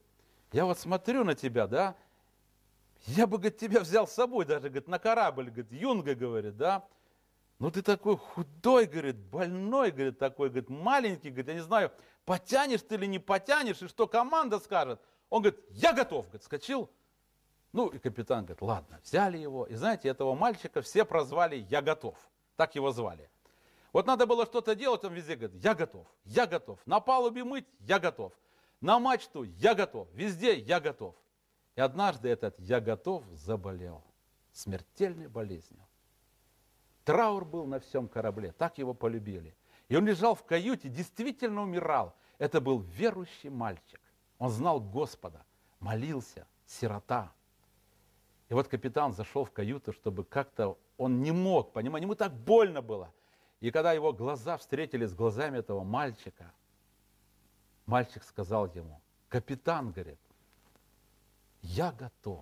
я вот смотрю на тебя, да, я бы, говорит, тебя взял с собой даже, говорит, на корабль, говорит, Юнга, говорит, да, ну ты такой худой, говорит, больной, говорит, такой, говорит, маленький, говорит, я не знаю, потянешь ты или не потянешь, и что команда скажет. Он говорит, я готов, говорит, скочил. Ну и капитан говорит, ладно, взяли его. И знаете, этого мальчика все прозвали «Я готов». Так его звали. Вот надо было что-то делать, он везде говорит, я готов, я готов. На палубе мыть, я готов. На мачту, я готов. Везде, я готов. И однажды этот «я готов» заболел смертельной болезнью. Траур был на всем корабле, так его полюбили. И он лежал в каюте, действительно умирал. Это был верующий мальчик. Он знал Господа, молился, сирота. И вот капитан зашел в каюту, чтобы как-то, он не мог, понимаете, ему так больно было. И когда его глаза встретились с глазами этого мальчика, мальчик сказал ему, капитан, говорит, я готов.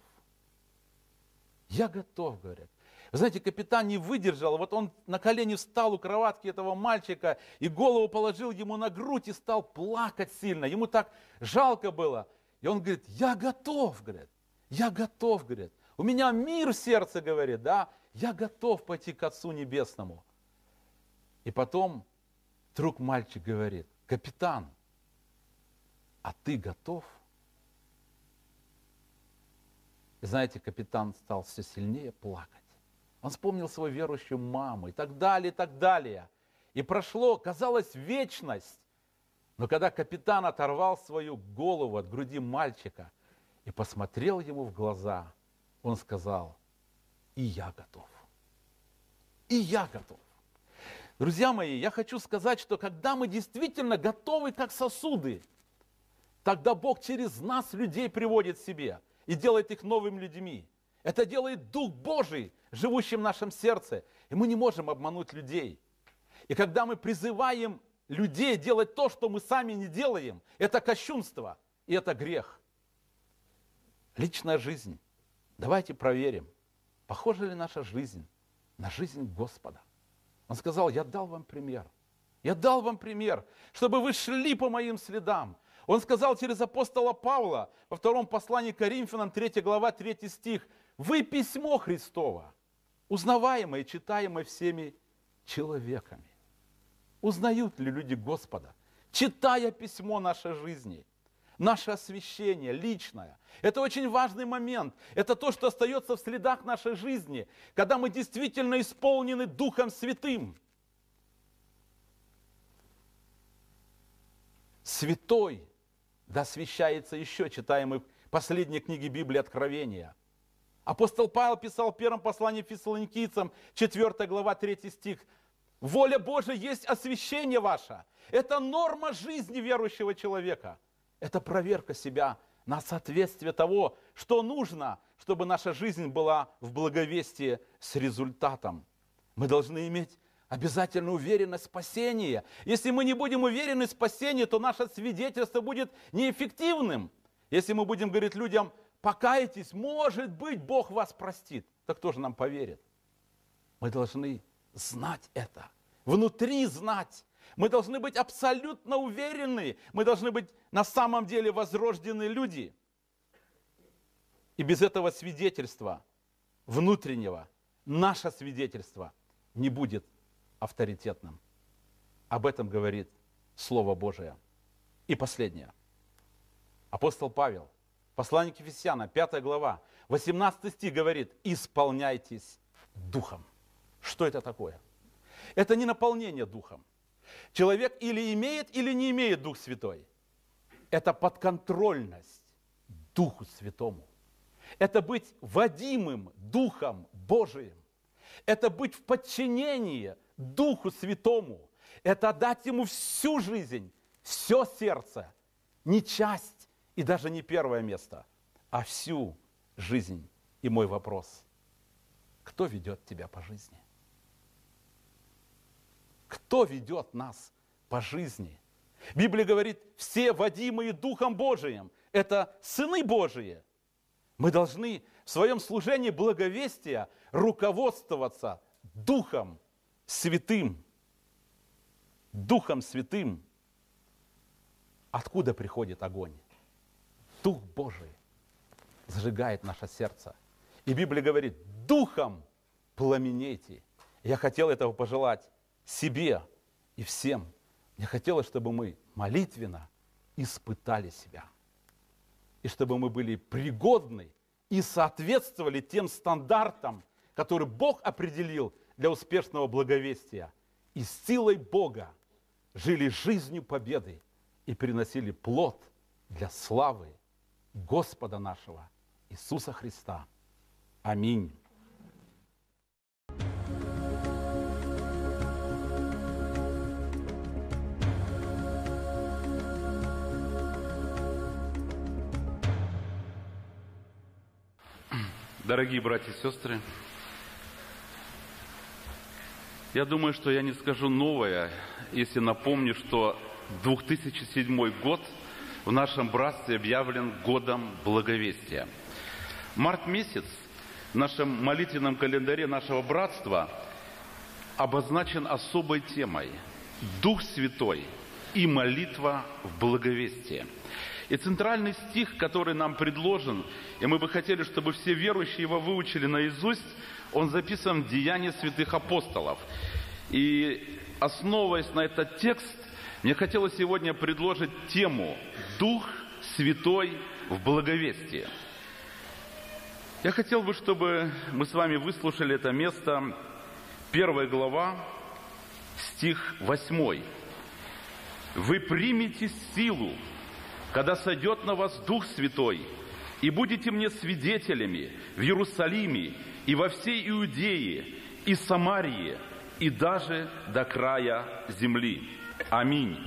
Я готов, говорит. Вы знаете, капитан не выдержал, вот он на колени встал у кроватки этого мальчика и голову положил ему на грудь и стал плакать сильно. Ему так жалко было. И он говорит, я готов, говорит, я готов, говорит. У меня мир в сердце, говорит, да, я готов пойти к Отцу Небесному. И потом вдруг мальчик говорит, капитан, а ты готов? И знаете, капитан стал все сильнее плакать. Он вспомнил свою верующую маму и так далее, и так далее. И прошло, казалось, вечность. Но когда капитан оторвал свою голову от груди мальчика и посмотрел ему в глаза, он сказал, и я готов. И я готов. Друзья мои, я хочу сказать, что когда мы действительно готовы как сосуды, тогда Бог через нас людей приводит к себе и делает их новыми людьми. Это делает Дух Божий, живущий в нашем сердце. И мы не можем обмануть людей. И когда мы призываем людей делать то, что мы сами не делаем, это кощунство и это грех. Личная жизнь. Давайте проверим, похожа ли наша жизнь на жизнь Господа. Он сказал, я дал вам пример. Я дал вам пример, чтобы вы шли по моим следам. Он сказал через апостола Павла во втором послании к Коринфянам, третья глава, третий стих, вы письмо Христово, узнаваемое и читаемое всеми человеками. Узнают ли люди Господа, читая письмо нашей жизни? Наше освящение личное. Это очень важный момент. Это то, что остается в следах нашей жизни, когда мы действительно исполнены Духом Святым. Святой, да освящается еще, читаем мы в последней книге Библии Откровения. Апостол Павел писал в первом послании Фессалоникийцам, четвёртая глава, третий стих. Воля Божия есть освящение ваше. Это норма жизни верующего человека. Это проверка себя на соответствие того, что нужно, чтобы наша жизнь была в благовестии с результатом. Мы должны иметь обязательно уверенность в спасении. Если мы не будем уверены в спасении, то наше свидетельство будет неэффективным. Если мы будем говорить людям, покайтесь, может быть, Бог вас простит, то кто же нам поверит? Мы должны знать это, внутри знать. Мы должны быть абсолютно уверены. Мы должны быть на самом деле возрожденные люди. И без этого свидетельства внутреннего, наше свидетельство не будет авторитетным. Об этом говорит Слово Божие. И последнее. Апостол Павел, послание к Ефесянам, пятая глава, восемнадцатый стих говорит, исполняйтесь Духом. Что это такое? Это не наполнение Духом. Человек или имеет, или не имеет Дух Святой. Это подконтрольность Духу Святому. Это быть водимым Духом Божиим. Это быть в подчинении Духу Святому. Это дать Ему всю жизнь, все сердце. Не часть и даже не первое место, а всю жизнь. И мой вопрос. Кто ведет тебя по жизни? Кто ведет нас по жизни? Библия говорит, все водимые Духом Божиим, это сыны Божии. Мы должны в своем служении благовестия руководствоваться Духом Святым. Духом Святым. Откуда приходит огонь? Дух Божий зажигает наше сердце. И Библия говорит, духом пламенейте. Я хотел этого пожелать себе и всем. Мне хотелось, чтобы мы молитвенно испытали себя. И чтобы мы были пригодны и соответствовали тем стандартам, которые Бог определил для успешного благовестия. И с силой Бога жили жизнью победы и приносили плод для славы Господа нашего Иисуса Христа. Аминь. Дорогие братья и сестры, я думаю, что я не скажу новое, если напомню, что две тысячи седьмой год в нашем братстве объявлен годом благовестия. Март месяц в нашем молитвенном календаре нашего братства обозначен особой темой – Дух Святой и молитва в благовестии. И центральный стих, который нам предложен, и мы бы хотели, чтобы все верующие его выучили наизусть, он записан в Деянии святых апостолов. И основываясь на этот текст, мне хотелось сегодня предложить тему «Дух Святой в благовестии». Я хотел бы, чтобы мы с вами выслушали это место, первая глава, стих восьмой. «Вы примете силу, когда сойдет на вас Дух Святой, и будете мне свидетелями в Иерусалиме и во всей Иудее и Самарии, и даже до края земли. Аминь».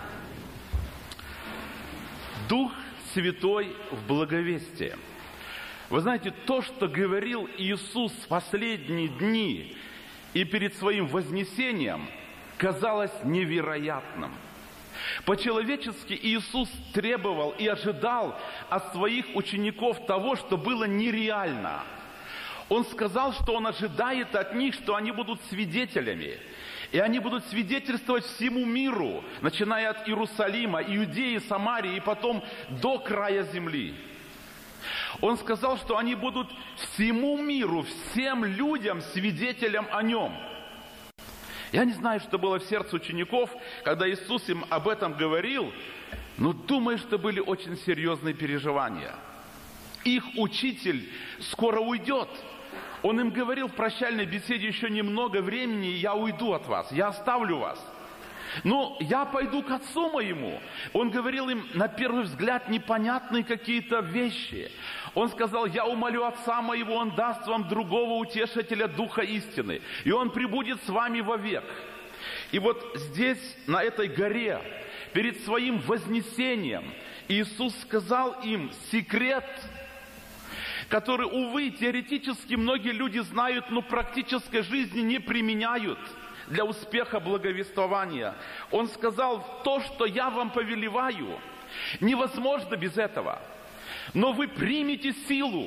Дух Святой в благовестии. Вы знаете, то, что говорил Иисус в последние дни и перед своим вознесением, казалось невероятным. По-человечески Иисус требовал и ожидал от своих учеников того, что было нереально. Он сказал, что Он ожидает от них, что они будут свидетелями. И они будут свидетельствовать всему миру, начиная от Иерусалима, Иудеи, Самарии и потом до края земли. Он сказал, что они будут всему миру, всем людям свидетелям о Нем. Я не знаю, что было в сердце учеников, когда Иисус им об этом говорил, но думаю, что были очень серьезные переживания. Их учитель скоро уйдет. Он им говорил в прощальной беседе: еще немного времени, и я уйду от вас, я оставлю вас. Но я пойду к Отцу моему. Он говорил им, на первый взгляд, непонятные какие-то вещи. Он сказал: я умолю Отца моего, Он даст вам другого утешителя, Духа истины, и Он пребудет с вами вовек. И вот здесь, на этой горе, перед своим вознесением, Иисус сказал им секрет, который, увы, теоретически многие люди знают, но в практической жизни не применяют для успеха благовествования. Он сказал: то, что я вам повелеваю, невозможно без этого. Но вы примете силу.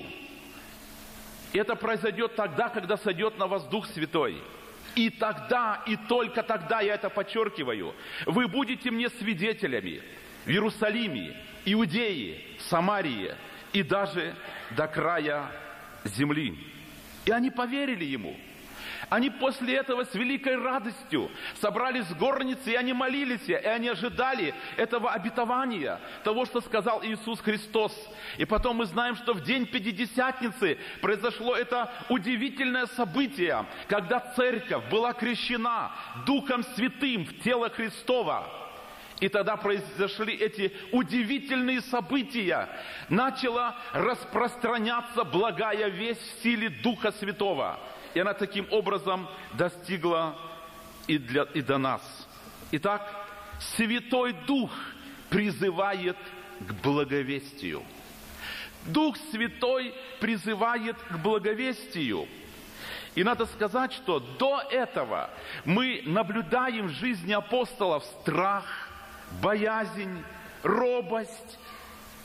И это произойдет тогда, когда сойдет на вас Дух Святой. И тогда, и только тогда, я это подчеркиваю, вы будете мне свидетелями в Иерусалиме, Иудее, Самарии и даже до края земли. И они поверили Ему. Они после этого с великой радостью собрались в горнице, и они молились, и они ожидали этого обетования, того, что сказал Иисус Христос. И потом мы знаем, что в день Пятидесятницы произошло это удивительное событие, когда церковь была крещена Духом Святым в тело Христово. И тогда произошли эти удивительные события. Начала распространяться благая весть в силе Духа Святого. И она таким образом достигла и, для, и до нас. Итак, Святой Дух призывает к благовестию. Дух Святой призывает к благовестию. И надо сказать, что до этого мы наблюдаем в жизни апостолов страх, боязнь, робость.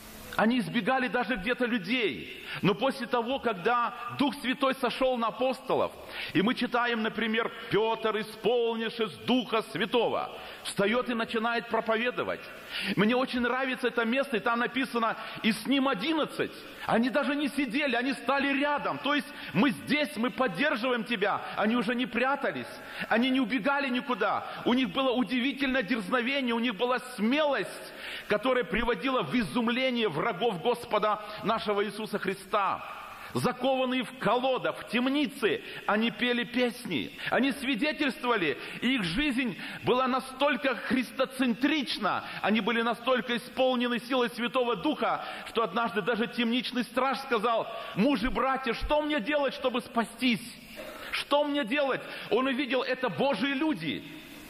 Они избегали даже где-то людей. Но после того, когда Дух Святой сошел на апостолов, и мы читаем, например, Петр, исполнившись Духа Святого, встает и начинает проповедовать. Мне очень нравится это место, и там написано, и с ним одиннадцать. Они даже не сидели, они стали рядом. То есть мы здесь, мы поддерживаем тебя. Они уже не прятались, они не убегали никуда. У них было удивительное дерзновение, у них была смелость, которая приводила в изумление врагов Господа нашего Иисуса Христа. Закованные в колодах, в темнице, они пели песни, они свидетельствовали, и их жизнь была настолько христоцентрична, они были настолько исполнены силой Святого Духа, что однажды даже темничный страж сказал: мужи, братья, что мне делать, чтобы спастись? Что мне делать? Он увидел, это Божьи люди.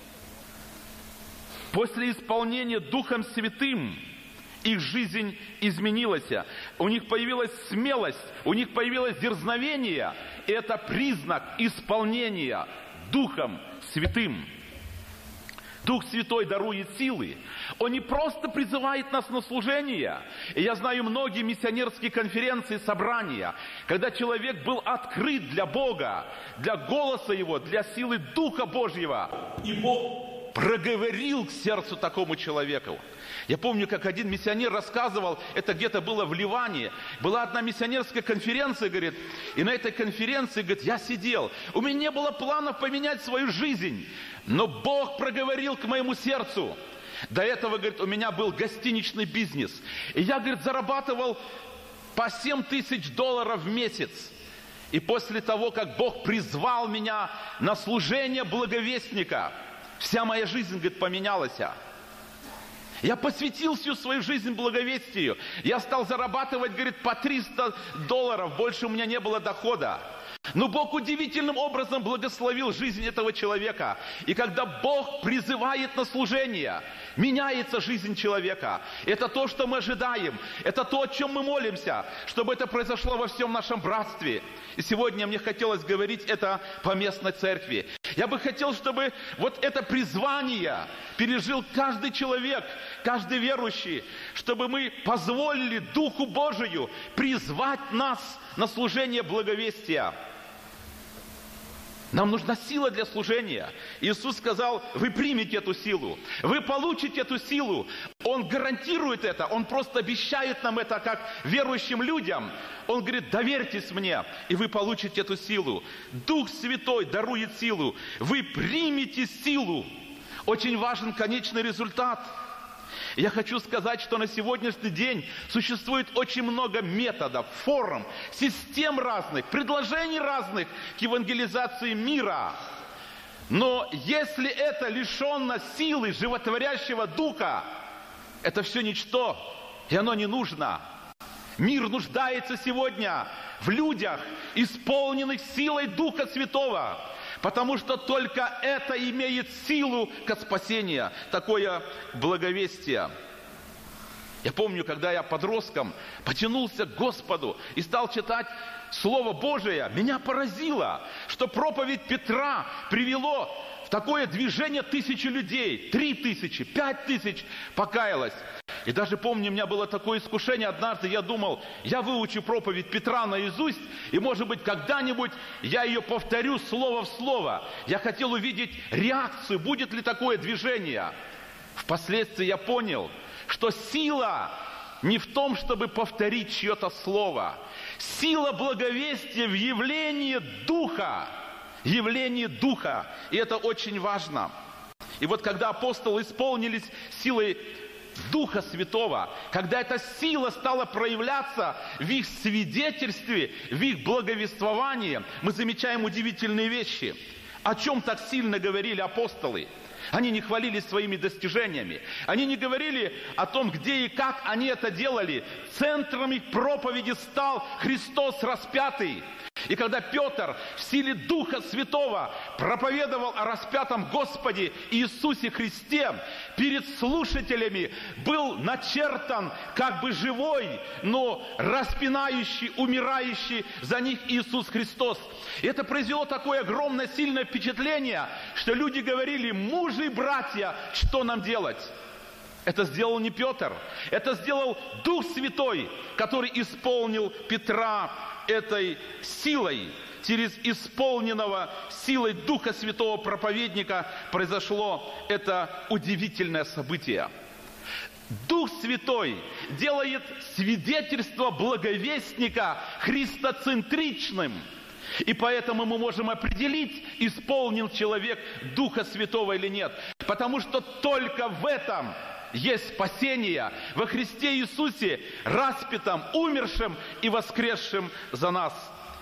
После исполнения Духом Святым их жизнь изменилась. У них появилась смелость, у них появилось дерзновение. И это признак исполнения Духом Святым. Дух Святой дарует силы. Он не просто призывает нас на служение. И я знаю многие миссионерские конференции, собрания, когда человек был открыт для Бога, для голоса Его, для силы Духа Божьего. И Бог проговорил к сердцу такому человеку. Я помню, как один миссионер рассказывал, это где-то было в Ливане, была одна миссионерская конференция, говорит, и на этой конференции, говорит, я сидел, у меня не было планов поменять свою жизнь, но Бог проговорил к моему сердцу. До этого, говорит, у меня был гостиничный бизнес, и я, говорит, зарабатывал по семь тысяч долларов в месяц. И после того, как Бог призвал меня на служение благовестника, вся моя жизнь, говорит, поменялась. Я посвятил всю свою жизнь благовестию. Я стал зарабатывать, говорит, по триста долларов. Больше у меня не было дохода. Но Бог удивительным образом благословил жизнь этого человека. И когда Бог призывает на служение, меняется жизнь человека. Это то, что мы ожидаем. Это то, о чем мы молимся, чтобы это произошло во всем нашем братстве. И сегодня мне хотелось говорить это по местной церкви. Я бы хотел, чтобы вот это призвание пережил каждый человек, каждый верующий, чтобы мы позволили Духу Божию призвать нас на служение благовестия. Нам нужна сила для служения. Иисус сказал, вы примете эту силу, вы получите эту силу. Он гарантирует это, Он просто обещает нам это как верующим людям. Он говорит, доверьтесь мне, и вы получите эту силу. Дух Святой дарует силу. Вы примете силу. Очень важен конечный результат. Я хочу сказать, что на сегодняшний день существует очень много методов, форм, систем разных, предложений разных к евангелизации мира. Но если это лишено силы животворящего духа, это все ничто, и оно не нужно. Мир нуждается сегодня в людях, исполненных силой Духа Святого. Потому что только это имеет силу к спасению, такое благовестие. Я помню, когда я подростком потянулся к Господу и стал читать Слово Божие, меня поразило, что проповедь Петра привело в такое движение тысячи людей, три тысячи, пять тысяч покаялось. И даже помню, у меня было такое искушение однажды, я думал, я выучу проповедь Петра наизусть, и, может быть, когда-нибудь я ее повторю слово в слово. Я хотел увидеть реакцию, будет ли такое движение. Впоследствии я понял, что сила не в том, чтобы повторить чье-то слово. Сила благовестия в явлении Духа. Явлении Духа. И это очень важно. И вот когда апостолы исполнились силой Духа Святого, когда эта сила стала проявляться в их свидетельстве, в их благовествовании, мы замечаем удивительные вещи. О чем так сильно говорили апостолы? Они не хвалились своими достижениями. Они не говорили о том, где и как они это делали. Центром их проповеди стал Христос распятый. И когда Петр в силе Духа Святого проповедовал о распятом Господе Иисусе Христе, перед слушателями был начертан как бы живой, но распинающий, умирающий за них Иисус Христос. И это произвело такое огромное, сильное впечатление, что люди говорили, мужи и братья, что нам делать? Это сделал не Петр, это сделал Дух Святой, который исполнил Петра этой силой. Через исполненного силой Духа Святого проповедника произошло это удивительное событие. Дух Святой делает свидетельство благовестника христоцентричным. И поэтому мы можем определить, исполнил человек Духа Святого или нет. Потому что только в этом есть спасение, во Христе Иисусе, распятом, умершим и воскресшим за нас.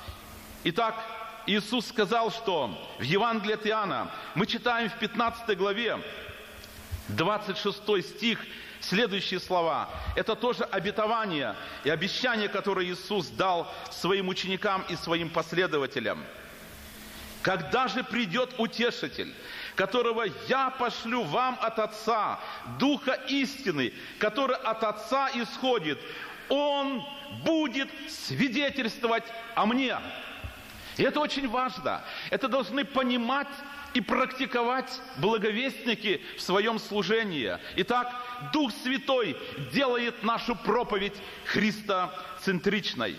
Итак, Иисус сказал, что в Евангелии от Иоанна, мы читаем в пятнадцатой главе, двадцать шестой стих, следующие слова. Это тоже обетование и обещание, которое Иисус дал своим ученикам и своим последователям. «Когда же придет Утешитель, которого я пошлю вам от Отца, Духа истины, который от Отца исходит, Он будет свидетельствовать о Мне». И это очень важно. Это должны понимать и практиковать благовестники в своем служении. Итак, Дух Святой делает нашу проповедь христоцентричной.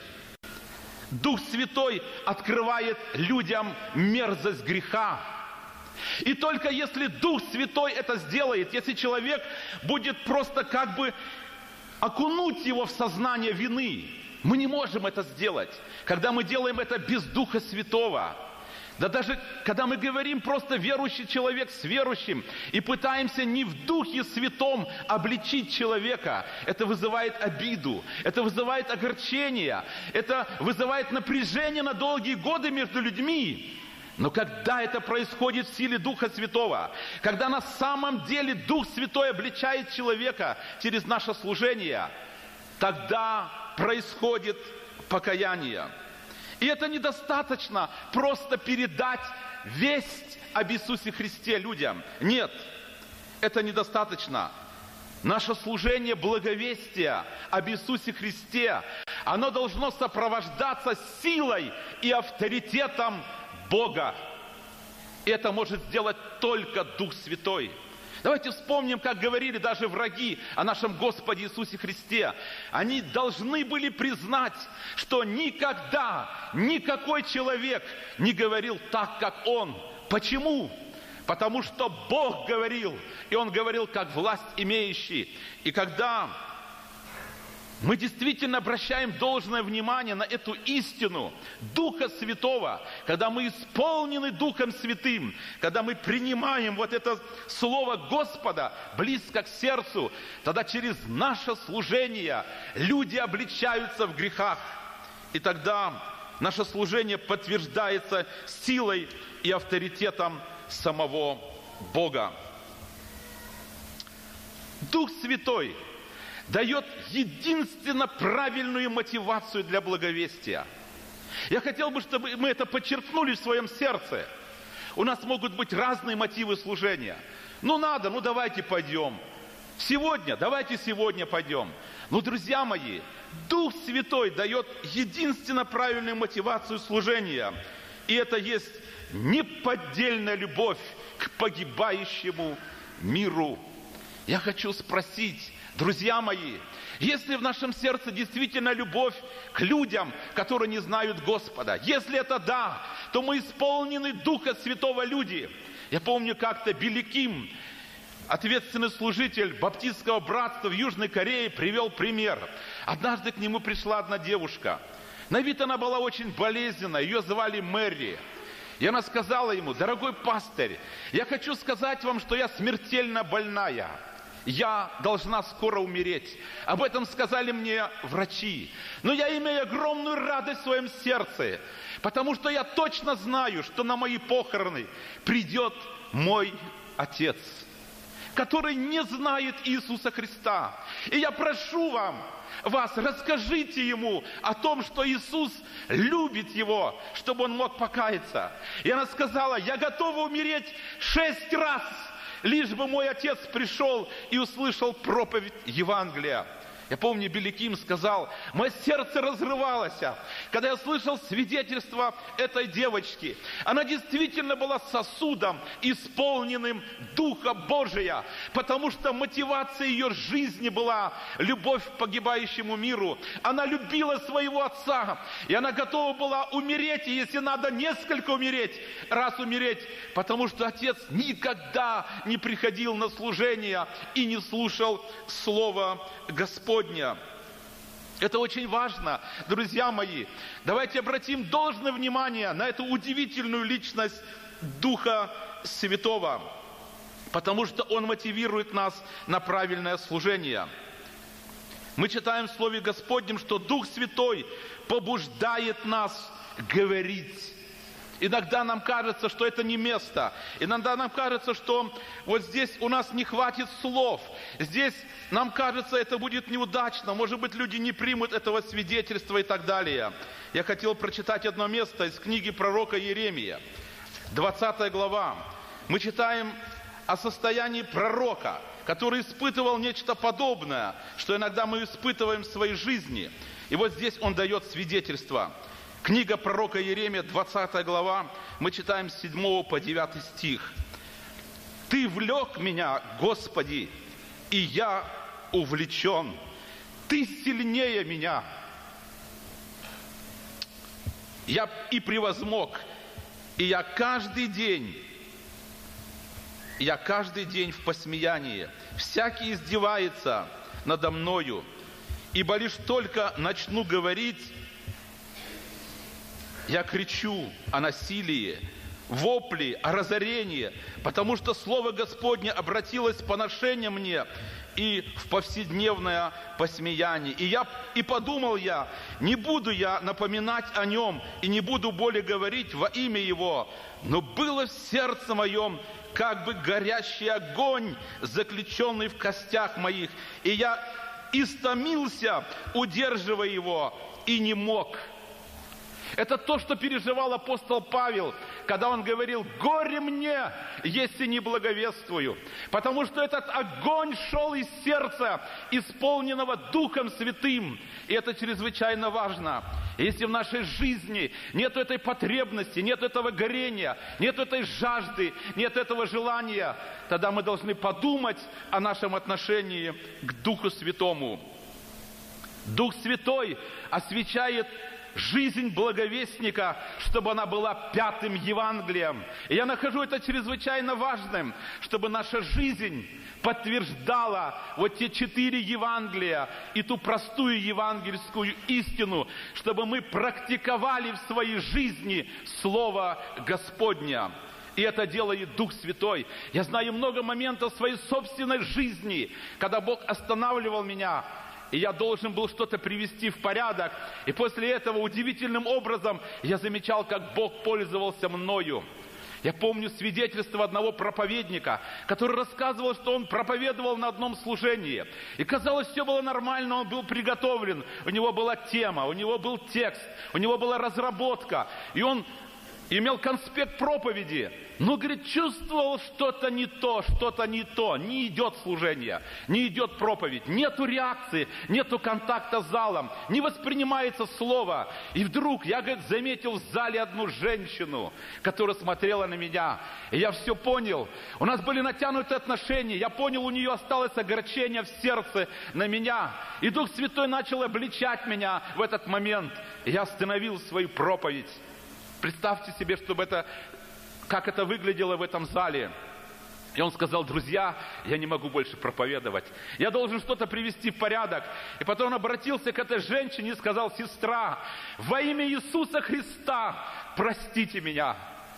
Дух Святой открывает людям мерзость греха. И только если Дух Святой это сделает, если человек будет просто как бы окунуть его в сознание вины, мы не можем это сделать, когда мы делаем это без Духа Святого. Да даже когда мы говорим просто верующий человек с верующим и пытаемся не в Духе Святом обличить человека, это вызывает обиду, это вызывает огорчение, это вызывает напряжение на долгие годы между людьми. Но когда это происходит в силе Духа Святого, когда на самом деле Дух Святой обличает человека через наше служение, тогда происходит покаяние. И это недостаточно просто передать весть об Иисусе Христе людям. Нет, это недостаточно. Наше служение благовестия об Иисусе Христе, оно должно сопровождаться силой и авторитетом Бога. Это может сделать только Дух Святой. Давайте вспомним, как говорили даже враги о нашем Господе Иисусе Христе. Они должны были признать, что никогда никакой человек не говорил так, как Он. Почему? Потому что Бог говорил, и Он говорил как власть имеющий. И когда мы действительно обращаем должное внимание на эту истину Духа Святого, когда мы исполнены Духом Святым, когда мы принимаем вот это Слово Господа близко к сердцу, тогда через наше служение люди обличаются в грехах. И тогда наше служение подтверждается силой и авторитетом самого Бога. Дух Святой дает единственно правильную мотивацию для благовестия. Я хотел бы, чтобы мы это подчеркнули в своем сердце. У нас могут быть разные мотивы служения. Ну надо, ну давайте пойдем. Сегодня, давайте сегодня пойдем. Но, друзья мои, Дух Святой дает единственно правильную мотивацию служения. И это есть неподдельная любовь к погибающему миру. Я хочу спросить, друзья мои, если в нашем сердце действительно любовь к людям, которые не знают Господа, если это да, то мы исполнены Духа Святого люди. Я помню, как-то Билли Ким, ответственный служитель баптистского братства в Южной Корее, привел пример. Однажды к нему пришла одна девушка. На вид она была очень болезненная, ее звали Мэри. И она сказала ему: дорогой пастырь, я хочу сказать вам, что я смертельно больная. Я должна скоро умереть. Об этом сказали мне врачи. Но я имею огромную радость в своем сердце, потому что я точно знаю, что на мои похороны придет мой отец, который не знает Иисуса Христа. И я прошу вам, вас, расскажите ему о том, что Иисус любит его, чтобы он мог покаяться. И она сказала: я готова умереть шесть раз, лишь бы мой отец пришел и услышал проповедь Евангелия. Я помню, Билли Ким сказал: мое сердце разрывалось, когда я слышал свидетельство этой девочки. Она действительно была сосудом, исполненным Духа Божия, потому что мотивация ее жизни была любовь к погибающему миру. Она любила своего отца, и она готова была умереть, и если надо, несколько умереть, раз умереть, потому что отец никогда не приходил на служение и не слушал Слова Господня. Это очень важно, друзья мои. Давайте обратим должное внимание на эту удивительную личность Духа Святого, потому что Он мотивирует нас на правильное служение. Мы читаем в Слове Господнем, что Дух Святой побуждает нас говорить. Иногда нам кажется, что это не место. Иногда нам кажется, что вот здесь у нас не хватит слов. Здесь нам кажется, это будет неудачно. Может быть, люди не примут этого свидетельства и так далее. Я хотел прочитать одно место из книги пророка Иеремия. двадцатая глава. Мы читаем о состоянии пророка, который испытывал нечто подобное, что иногда мы испытываем в своей жизни. И вот здесь он дает свидетельство. Книга пророка Иеремия, двадцатая глава, мы читаем с седьмого по девятый стих. «Ты влек меня, Господи, и я увлечен. Ты сильнее меня. Я и превозмог, и я каждый день, я каждый день в посмеянии. Всякий издевается надо мною, ибо лишь только начну говорить, я кричу о насилии, вопли, о разорении, потому что Слово Господне обратилось в поношение мне и в повседневное посмеяние. И, я, и подумал я, не буду я напоминать о нем и не буду более говорить во имя его, но было в сердце моем как бы горящий огонь, заключенный в костях моих, и я истомился, удерживая его, и не мог». Это то, что переживал апостол Павел, когда он говорил: «Горе мне, если не благовествую». Потому что этот огонь шел из сердца, исполненного Духом Святым. И это чрезвычайно важно. Если в нашей жизни нет этой потребности, нет этого горения, нет этой жажды, нет этого желания, тогда мы должны подумать о нашем отношении к Духу Святому. Дух Святой освещает жизнь благовестника, чтобы она была пятым Евангелием. И я нахожу это чрезвычайно важным, чтобы наша жизнь подтверждала вот те четыре Евангелия и ту простую евангельскую истину, чтобы мы практиковали в своей жизни Слово Господня. И это делает Дух Святой. Я знаю много моментов в своей собственной жизни, когда Бог останавливал меня, и я должен был что-то привести в порядок. И после этого удивительным образом я замечал, как Бог пользовался мною. Я помню свидетельство одного проповедника, который рассказывал, что он проповедовал на одном служении. И казалось, все было нормально, он был приготовлен. У него была тема, у него был текст, у него была разработка. И он имел конспект проповеди. Но, говорит, чувствовал что-то не то, что-то не то. Не идет служение, не идет проповедь. Нету реакции, нету контакта с залом, не воспринимается слово. И вдруг я, говорит, заметил в зале одну женщину, которая смотрела на меня. И я все понял. У нас были натянутые отношения. Я понял, у нее осталось огорчение в сердце на меня. И Дух Святой начал обличать меня в этот момент. И я остановил свою проповедь. Представьте себе, чтобы это, как это выглядело в этом зале. И он сказал: друзья, я не могу больше проповедовать. Я должен что-то привести в порядок. И потом он обратился к этой женщине и сказал: сестра, во имя Иисуса Христа простите меня.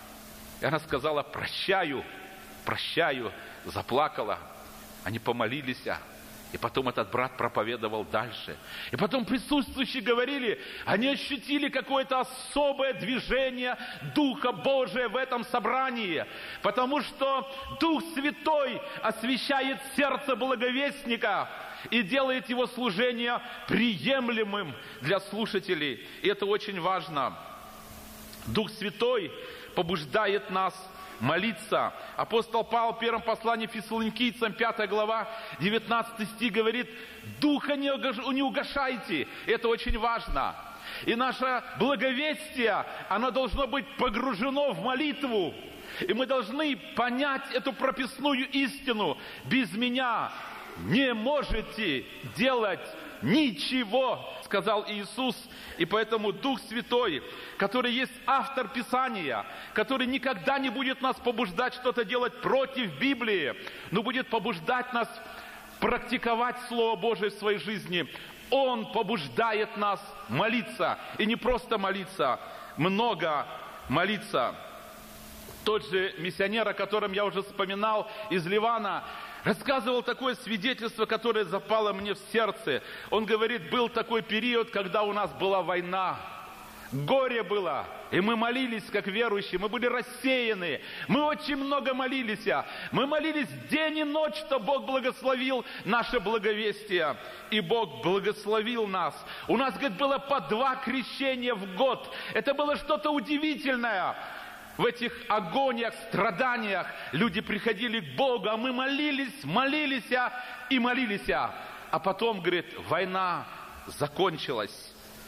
И она сказала: прощаю, прощаю, заплакала. Они помолились. И потом этот брат проповедовал дальше. И потом присутствующие говорили, они ощутили какое-то особое движение Духа Божия в этом собрании. Потому что Дух Святой освещает сердце благовестника и делает его служение приемлемым для слушателей. И это очень важно. Дух Святой побуждает нас молиться. Апостол Павел в первом послании Фессалоникийцам, пятая глава, девятнадцатый стих говорит: «Духа не угашайте». Это очень важно. И наше благовестие, оно должно быть погружено в молитву. И мы должны понять эту прописную истину. Без меня не можете делать ничего, сказал Иисус. И поэтому Дух Святой, который есть автор Писания, который никогда не будет нас побуждать что-то делать против Библии, но будет побуждать нас практиковать Слово Божие в своей жизни, Он побуждает нас молиться. И не просто молиться, много молиться. Тот же миссионер, о котором я уже вспоминал, из Ливана, рассказывал такое свидетельство, которое запало мне в сердце. Он говорит, был такой период, когда у нас была война. Горе было, и мы молились, как верующие, мы были рассеяны, мы очень много молились, мы молились день и ночь, что Бог благословил наше благовестие, и Бог благословил нас. У нас, говорит, было по два крещения в год, это было что-то удивительное. В этих агониях, страданиях люди приходили к Богу, а мы молились, молились и молились. А потом, говорит, война закончилась.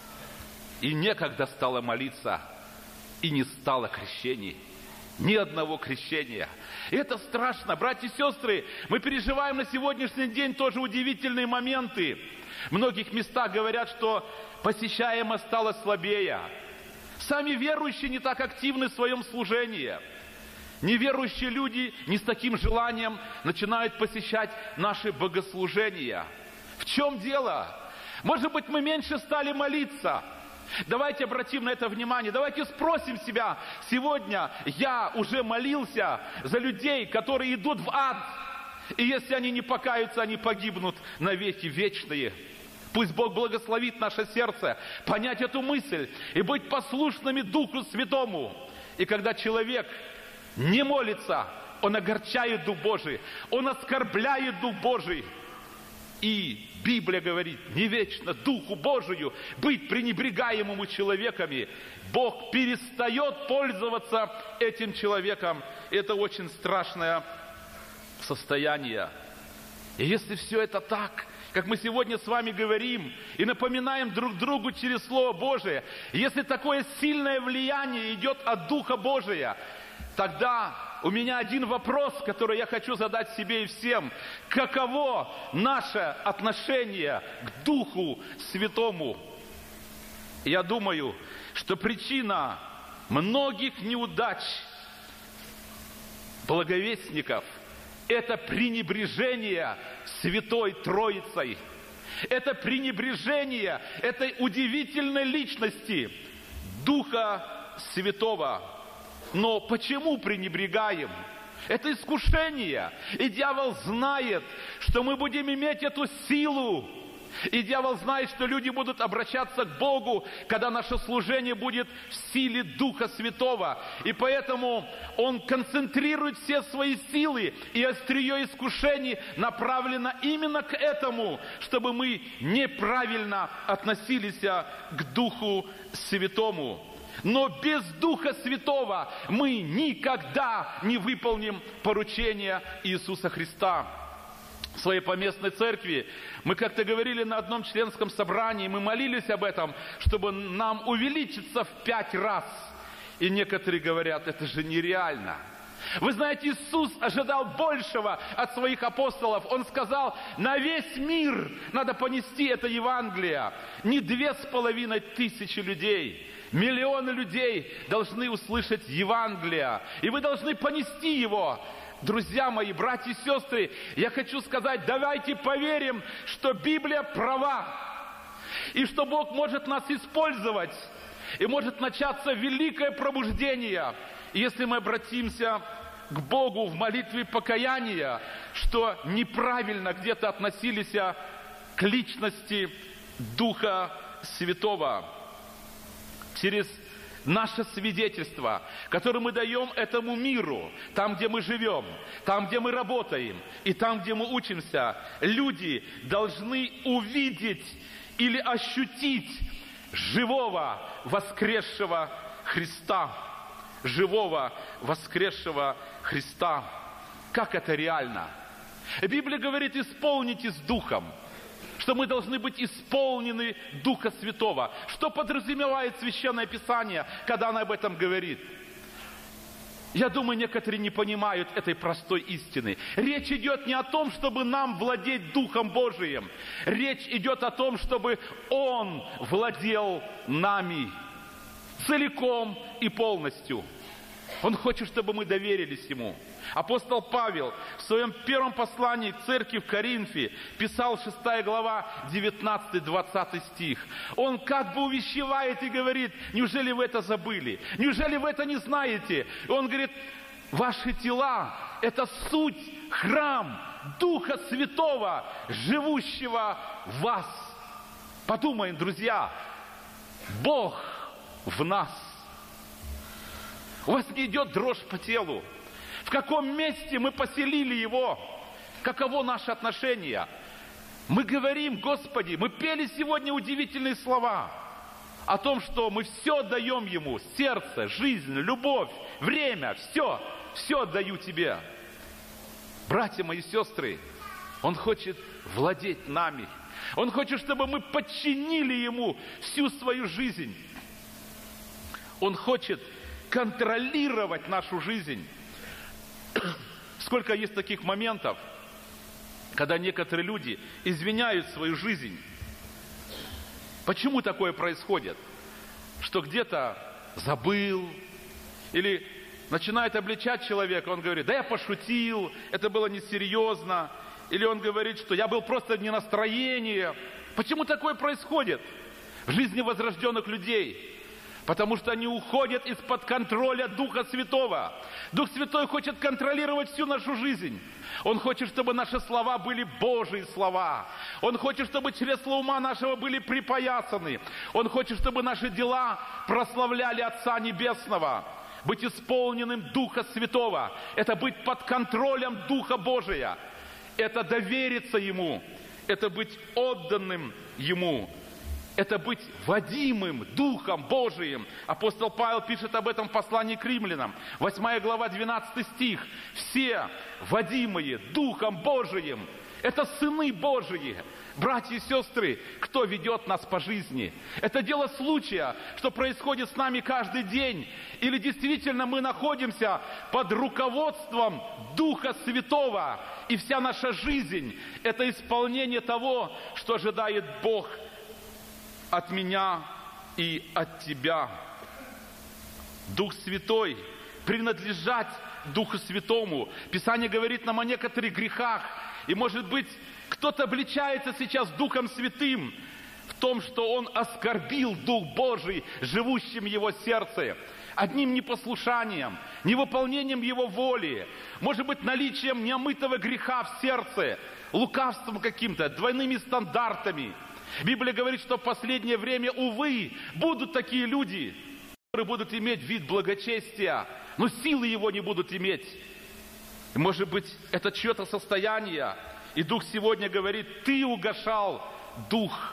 И некогда стало молиться, и не стало крещений. Ни одного крещения. И это страшно. Братья и сестры, мы переживаем на сегодняшний день тоже удивительные моменты. В многих местах говорят, что посещаемость стала слабее. Сами верующие не так активны в своем служении. Неверующие люди не с таким желанием начинают посещать наши богослужения. В чем дело? Может быть, мы меньше стали молиться. Давайте обратим на это внимание. Давайте спросим себя сегодня. Я уже молился за людей, которые идут в ад. И если они не покаются, они погибнут навеки вечные. Пусть Бог благословит наше сердце, понять эту мысль и быть послушными Духу Святому. И когда человек не молится, он огорчает Дух Божий, он оскорбляет Дух Божий. И Библия говорит, не вечно Духу Божию быть пренебрегаемому человеками. Бог перестает пользоваться этим человеком. Это очень страшное состояние. И если все это так, как мы сегодня с вами говорим и напоминаем друг другу через Слово Божие, если такое сильное влияние идет от Духа Божия, тогда у меня один вопрос, который я хочу задать себе и всем. Каково наше отношение к Духу Святому? Я думаю, что причина многих неудач благовестников – это пренебрежение Святой Троицей. Это пренебрежение этой удивительной личности Духа Святого. Но почему пренебрегаем? Это искушение. И дьявол знает, что мы будем иметь эту силу. И дьявол знает, что люди будут обращаться к Богу, когда наше служение будет в силе Духа Святого. И поэтому он концентрирует все свои силы, и острие искушений направлено именно к этому, чтобы мы неправильно относились к Духу Святому. Но без Духа Святого мы никогда не выполним поручения Иисуса Христа. В своей поместной церкви мы как-то говорили на одном членском собрании, мы молились об этом, чтобы нам увеличиться в пять раз. И некоторые говорят, это же нереально. Вы знаете, Иисус ожидал большего от своих апостолов. Он сказал, на весь мир надо понести это Евангелие. Не две с половиной тысячи людей. Миллионы людей должны услышать Евангелие. И вы должны понести его. Друзья мои, братья и сестры, я хочу сказать, давайте поверим, что Библия права. И что Бог может нас использовать. И может начаться великое пробуждение. И если мы обратимся к Богу в молитве покаяния, что неправильно где-то относились к личности Духа Святого. Через наше свидетельство, которое мы даем этому миру, там, где мы живем, там, где мы работаем, и там, где мы учимся, люди должны увидеть или ощутить живого, воскресшего Христа. живого, воскресшего Христа. Как это реально? Библия говорит, исполнитесь Духом, что мы должны быть исполнены Духа Святого. Что подразумевает Священное Писание, когда оно об этом говорит? Я думаю, некоторые не понимают этой простой истины. Речь идет не о том, чтобы нам владеть Духом Божиим. Речь идет о том, чтобы Он владел нами целиком и полностью. Он хочет, чтобы мы доверились Ему. Апостол Павел в своем первом послании к церкви в Коринфе писал, шестая глава, девятнадцатый-двадцатый стих. Он как бы увещевает и говорит: неужели вы это забыли? Неужели вы это не знаете? И он говорит: ваши тела – это суть, храм Духа Святого, живущего в вас. Подумаем, друзья, Бог в нас. У вас не идет дрожь по телу. В каком месте мы поселили Его? Каково наше отношение? Мы говорим: Господи, мы пели сегодня удивительные слова о том, что мы все отдаем Ему. Сердце, жизнь, любовь, время, все. Все отдаю Тебе. Братья мои, сестры, Он хочет владеть нами. Он хочет, чтобы мы подчинили Ему всю свою жизнь. Он хочет контролировать нашу жизнь. Сколько есть таких моментов, когда некоторые люди изменяют свою жизнь. Почему такое происходит? Что где-то забыл, или начинает обличать человека, он говорит: да я пошутил, это было несерьезно, или он говорит, что я был просто не настроение. Почему такое происходит в жизни возрожденных людей? Потому что они уходят из-под контроля Духа Святого. Дух Святой хочет контролировать всю нашу жизнь. Он хочет, чтобы наши слова были Божьи слова. Он хочет, чтобы чресла ума нашего были припоясаны. Он хочет, чтобы наши дела прославляли Отца Небесного. Быть исполненным Духа Святого – это быть под контролем Духа Божия. Это довериться Ему. Это быть отданным Ему. Это быть водимым Духом Божиим. Апостол Павел пишет об этом в послании к римлянам. восьмая глава, двенадцатый стих. Все водимые Духом Божиим – это сыны Божии. Братья и сестры, кто ведет нас по жизни? Это дело случая, что происходит с нами каждый день. Или действительно мы находимся под руководством Духа Святого. И вся наша жизнь – это исполнение того, что ожидает Бог от меня и от тебя. Дух Святой, принадлежать Духу Святому. Писание говорит нам о некоторых грехах. И, может быть, кто-то обличается сейчас Духом Святым в том, что он оскорбил Дух Божий, живущим в его сердце, одним непослушанием, невыполнением его воли, может быть, наличием неомытого греха в сердце, лукавством каким-то, двойными стандартами. Библия говорит, что в последнее время, увы, будут такие люди, которые будут иметь вид благочестия, но силы его не будут иметь. Может быть, это чье-то состояние, и Дух сегодня говорит: ты угашал Дух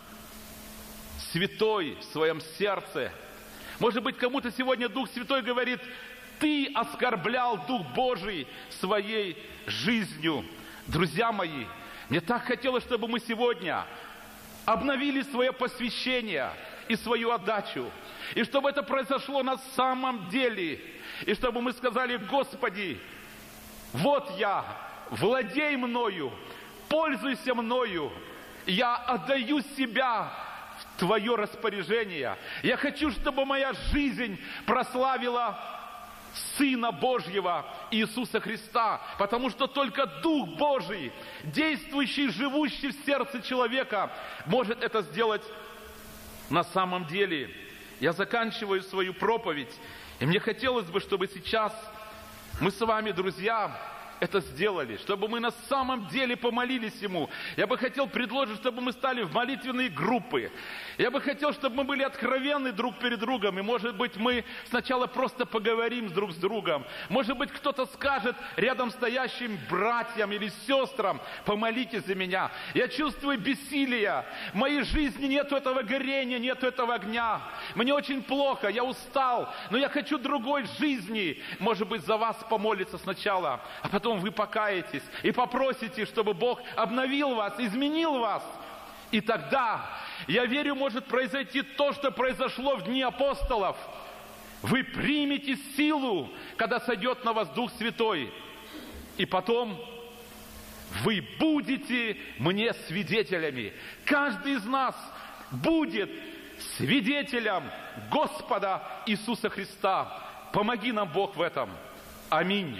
Святой в своем сердце. Может быть, кому-то сегодня Дух Святой говорит: ты оскорблял Дух Божий своей жизнью. Друзья мои, мне так хотелось, чтобы мы сегодня обновили свое посвящение и свою отдачу. И чтобы это произошло на самом деле. И чтобы мы сказали: Господи, вот я, владей мною, пользуйся мною. Я отдаю себя в Твое распоряжение. Я хочу, чтобы моя жизнь прославила Сына Божьего Иисуса Христа, потому что только Дух Божий, действующий, живущий в сердце человека, может это сделать на самом деле. Я заканчиваю свою проповедь, и мне хотелось бы, чтобы сейчас мы с вами, друзья, это сделали, чтобы мы на самом деле помолились Ему. Я бы хотел предложить, чтобы мы стали в молитвенные группы. Я бы хотел, чтобы мы были откровенны друг перед другом. И, может быть, мы сначала просто поговорим друг с другом. Может быть, кто-то скажет рядом стоящим братьям или сестрам: помолитесь за меня. Я чувствую бессилие. В моей жизни нету этого горения, нету этого огня. Мне очень плохо, я устал, но я хочу другой жизни. Может быть, за вас помолиться сначала, а потом вы покаетесь и попросите, чтобы Бог обновил вас, изменил вас. И тогда, я верю, может произойти то, что произошло в дни апостолов. Вы примете силу, когда сойдет на вас Дух Святой. И потом вы будете мне свидетелями. Каждый из нас будет свидетелем Господа Иисуса Христа. Помоги нам, Бог, в этом. Аминь.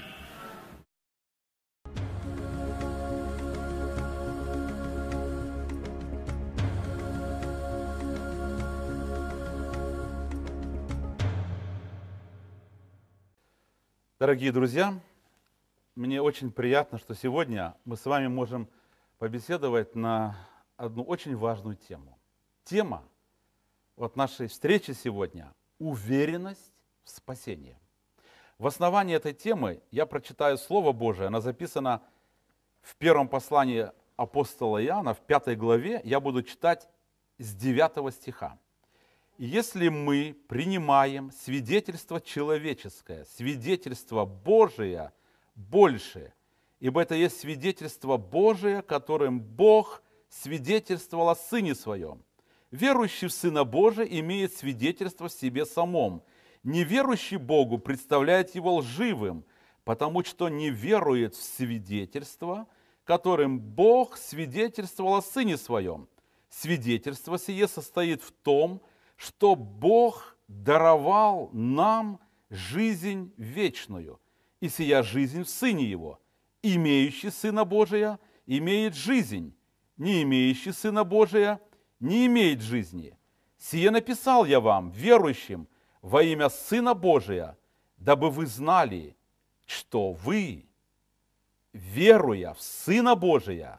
Дорогие друзья, мне очень приятно, что сегодня мы с вами можем побеседовать на одну очень важную тему. Тема вот нашей встречи сегодня – уверенность в спасении. В основании этой темы я прочитаю Слово Божие, оно записано в первом послании апостола Иоанна, в пятой главе, я буду читать с девятого стиха. «Если мы принимаем свидетельство человеческое, свидетельство Божие больше, ибо это есть свидетельство Божие, которым Бог свидетельствовал о Сыне Своем. Верующий в Сына Божия имеет свидетельство в себе самом. Неверующий Богу представляет его лживым, потому что не верует в свидетельство, которым Бог свидетельствовал о Сыне Своем. Свидетельство сие состоит в том, что Бог даровал нам жизнь вечную, и сия жизнь в Сыне Его. Имеющий Сына Божия имеет жизнь, не имеющий Сына Божия не имеет жизни. Сие написал я вам, верующим, во имя Сына Божия, дабы вы знали, что вы, веруя в Сына Божия,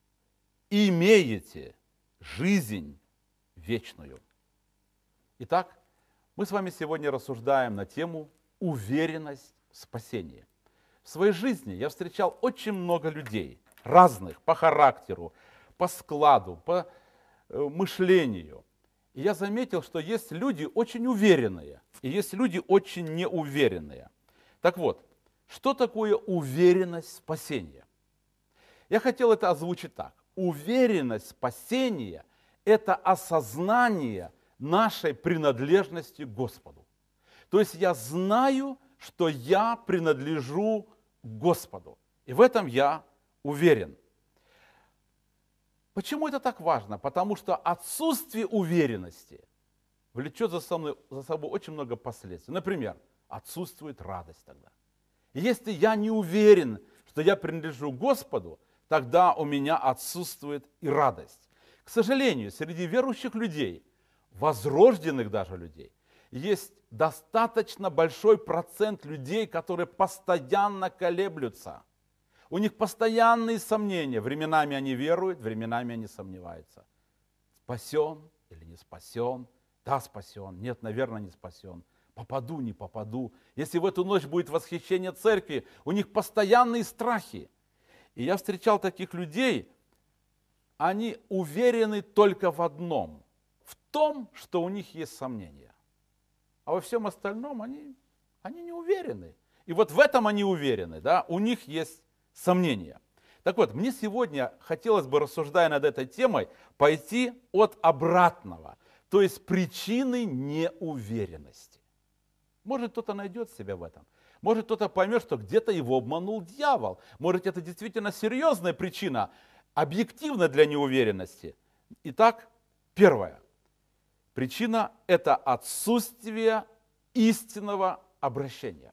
имеете жизнь вечную». Итак, мы с вами сегодня рассуждаем на тему уверенность в спасении. В своей жизни я встречал очень много людей, разных по характеру, по складу, по мышлению. И я заметил, что есть люди очень уверенные, и есть люди очень неуверенные. Так вот, что такое уверенность в спасении? Я хотел это озвучить так. Уверенность в спасении – это осознание нашей принадлежности к Господу. То есть я знаю, что я принадлежу Господу. И в этом я уверен. Почему это так важно? Потому что отсутствие уверенности влечет за собой, за собой очень много последствий. Например, отсутствует радость тогда. Если я не уверен, что я принадлежу Господу, тогда у меня отсутствует и радость. К сожалению, среди верующих людей, возрожденных даже людей, есть достаточно большой процент людей, которые постоянно колеблются. У них постоянные сомнения. Временами они веруют, временами они сомневаются. Спасен или не спасен? Да, спасен. Нет, наверное, не спасен. Попаду, не попаду. Если в эту ночь будет восхищение церкви, у них постоянные страхи. И я встречал таких людей, они уверены только в одном. В том, что у них есть сомнения. А во всем остальном они, они не уверены. И вот в этом они уверены, да, у них есть сомнения. Так вот, мне сегодня хотелось бы, рассуждая над этой темой, пойти от обратного, то есть причины неуверенности. Может, кто-то найдет себя в этом. Может, кто-то поймет, что где-то его обманул дьявол. Может, это действительно серьезная причина, объективная для неуверенности. Итак, первое. Причина – это отсутствие истинного обращения.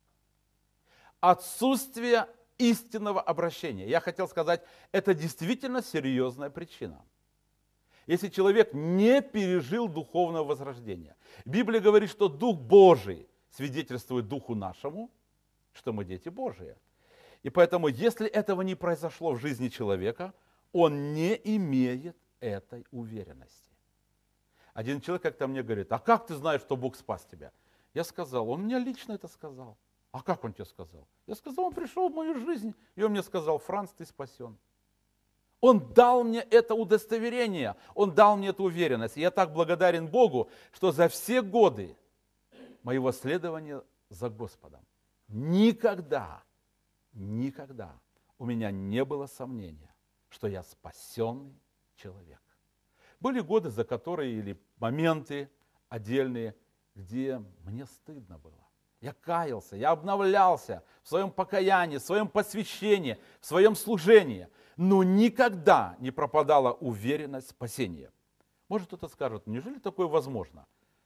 Отсутствие истинного обращения. Я хотел сказать, это действительно серьезная причина. Если человек не пережил духовного возрождения. Библия говорит, что Дух Божий свидетельствует Духу нашему, что мы дети Божии. И поэтому, если этого не произошло в жизни человека, он не имеет этой уверенности. Один человек как-то мне говорит: а как ты знаешь, что Бог спас тебя? Я сказал: он мне лично это сказал. А как он тебе сказал? Я сказал: он пришел в мою жизнь, и он мне сказал: Франц, ты спасен. Он дал мне это удостоверение, он дал мне эту уверенность. И я так благодарен Богу, что за все годы моего следования за Господом никогда, никогда у меня не было сомнения, что я спасенный человек. Были годы, за которые, или моменты отдельные, где мне стыдно было. Я каялся, я обновлялся в своем покаянии, в своем посвящении, в своем служении. Но никогда не пропадала уверенность спасения. Может, кто-то скажет: неужели такое возможно?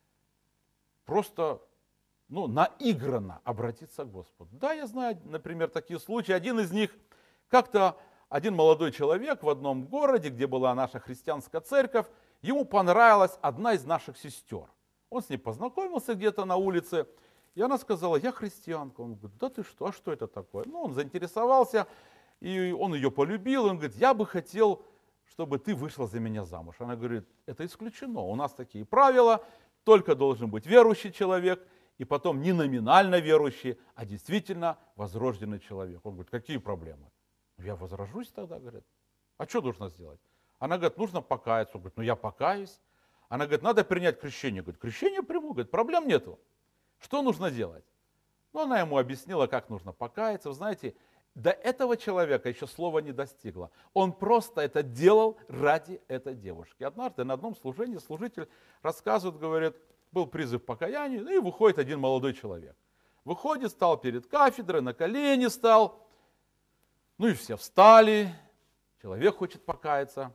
Просто ну, наигранно обратиться к Господу. Да, я знаю, например, такие случаи. Один из них, как-то один молодой человек в одном городе, где была наша христианская церковь, ему понравилась одна из наших сестер. Он с ней познакомился где-то на улице, и она сказала: я христианка. Он говорит: да ты что, а что это такое? Ну, он заинтересовался, и он ее полюбил. Он говорит: я бы хотел, чтобы ты вышла за меня замуж. Она говорит: это исключено, у нас такие правила, только должен быть верующий человек, и потом не номинально верующий, а действительно возрожденный человек. Он говорит: какие проблемы? Я возражусь тогда, говорит. А что нужно сделать? Она говорит: нужно покаяться. Он говорит: ну я покаюсь. Она говорит: надо принять крещение. Говорит: крещение приму. Говорит: проблем нету. Что нужно делать? Ну, она ему объяснила, как нужно покаяться. Вы знаете, до этого человека еще слова не достигло. Он просто это делал ради этой девушки. Однажды на одном служении служитель рассказывает, говорит, был призыв к покаянию, и выходит один молодой человек. Выходит, стал перед кафедрой, на колени стал. Ну и все встали. Человек хочет покаяться.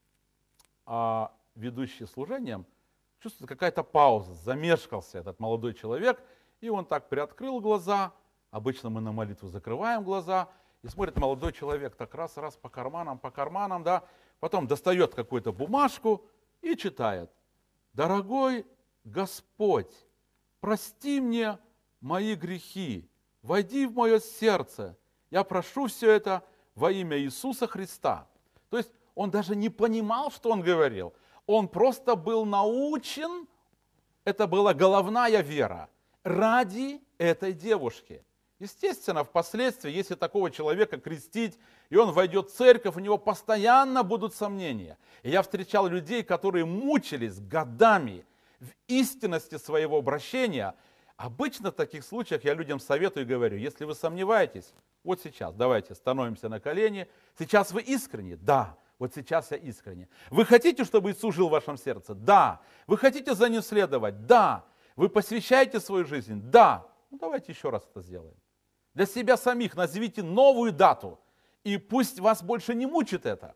А ведущий служением чувствует, какая-то пауза, замешкался этот молодой человек, и он так приоткрыл глаза. Обычно мы на молитву закрываем глаза, и смотрит молодой человек так раз-раз по карманам, по карманам, да, потом достает какую-то бумажку и читает: «Дорогой Господь, прости мне мои грехи, войди в мое сердце, я прошу все это во имя Иисуса Христа». То есть он даже не понимал, что он говорил, он просто был научен, это была головная вера, ради этой девушки. Естественно, впоследствии, если такого человека крестить, и он войдет в церковь, у него постоянно будут сомнения. И я встречал людей, которые мучились годами в истинности своего обращения. Обычно в таких случаях я людям советую и говорю: если вы сомневаетесь, вот сейчас давайте становимся на колени. Сейчас вы искренне? Да. Вот сейчас я искренне. Вы хотите, чтобы Иисус жил в вашем сердце? Да. Вы хотите за Ним следовать? Да. Вы посвящаете свою жизнь? Да. Ну давайте еще раз это сделаем. Для себя самих назовите новую дату, и пусть вас больше не мучит это.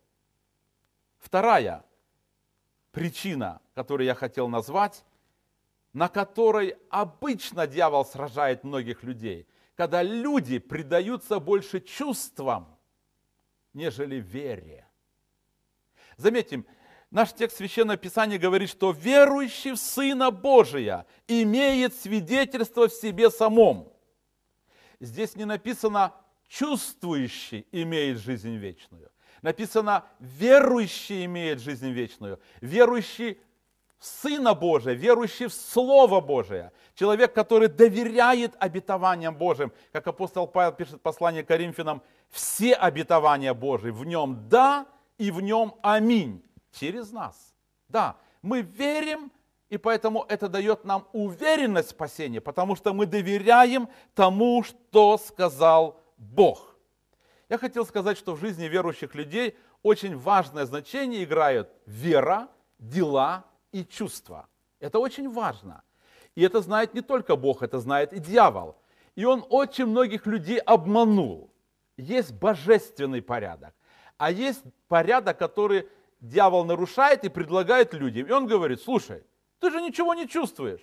Вторая причина, которую я хотел назвать, на которой обычно дьявол сражает многих людей, когда люди предаются больше чувствам, нежели вере. Заметим, наш текст Священного Писания говорит, что верующий в Сына Божия имеет свидетельство в себе самом. Здесь не написано «чувствующий имеет жизнь вечную». Написано «верующий имеет жизнь вечную». Верующий в Сына Божия, верующий в Слово Божие. Человек, который доверяет обетованиям Божьим. Как апостол Павел пишет в послании к Коринфянам, все обетования Божьи в нем «да» и в нем «аминь». Через нас. Да, мы верим, и поэтому это дает нам уверенность в спасении, потому что мы доверяем тому, что сказал Бог. Я хотел сказать, что в жизни верующих людей очень важное значение играют вера, дела и чувства. Это очень важно. И это знает не только Бог, это знает и дьявол. И он очень многих людей обманул. Есть божественный порядок, а есть порядок, который дьявол нарушает и предлагает людям. И он говорит: слушай, ты же ничего не чувствуешь.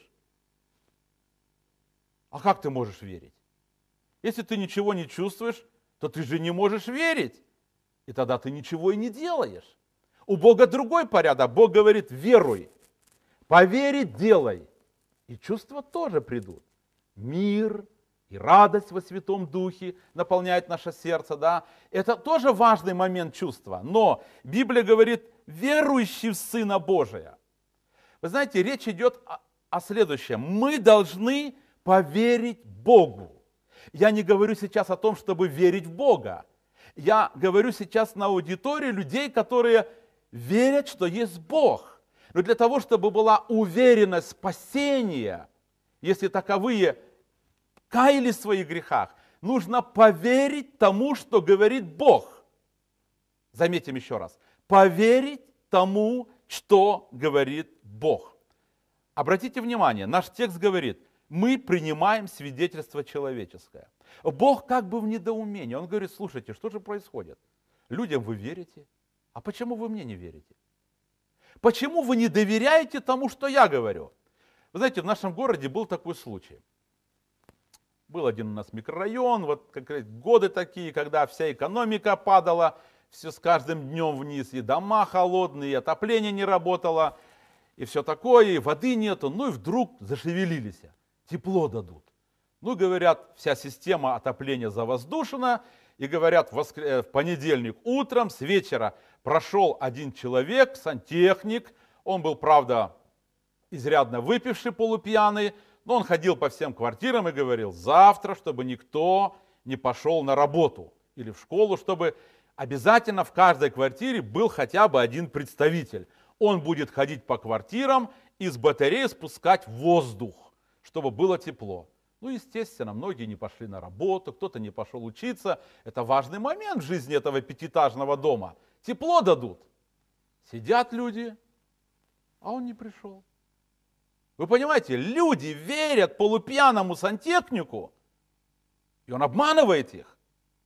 А как ты можешь верить? Если ты ничего не чувствуешь, то ты же не можешь верить. И тогда ты ничего и не делаешь. У Бога другой порядок. Бог говорит: веруй, поверить делай. И чувства тоже придут. Мир, и радость во Святом Духе наполняет наше сердце, да. Это тоже важный момент чувства. Но Библия говорит, верующий в Сына Божия. Вы знаете, речь идет о, о следующем. Мы должны поверить Богу. Я не говорю сейчас о том, чтобы верить в Бога. Я говорю сейчас на аудитории людей, которые верят, что есть Бог. Но для того, чтобы была уверенность спасения, если таковые каялись в своих грехах, нужно поверить тому, что говорит Бог. Заметим еще раз. Поверить тому, что говорит Бог. Обратите внимание, наш текст говорит, мы принимаем свидетельство человеческое. Бог как бы в недоумении. Он говорит, слушайте, что же происходит? Людям вы верите, а почему вы мне не верите? Почему вы не доверяете тому, что я говорю? Вы знаете, в нашем городе был такой случай. Был один у нас микрорайон, вот как раз годы такие, когда вся экономика падала, все с каждым днем вниз, и дома холодные, и отопление не работало, и все такое, и воды нету. Ну и вдруг зашевелились, тепло дадут. Ну, говорят, вся система отопления завоздушена, и говорят, в, воскр... в понедельник утром с вечера прошел один человек, сантехник, он был, правда, изрядно выпивший, полупьяный, но он ходил по всем квартирам и говорил, завтра, чтобы никто не пошел на работу или в школу, чтобы обязательно в каждой квартире был хотя бы один представитель. Он будет ходить по квартирам и с батареи спускать воздух, чтобы было тепло. Ну, естественно, многие не пошли на работу, кто-то не пошел учиться. Это важный момент в жизни этого пятиэтажного дома. Тепло дадут. Сидят люди, а он не пришел. Вы понимаете, люди верят полупьяному сантехнику, и он обманывает их.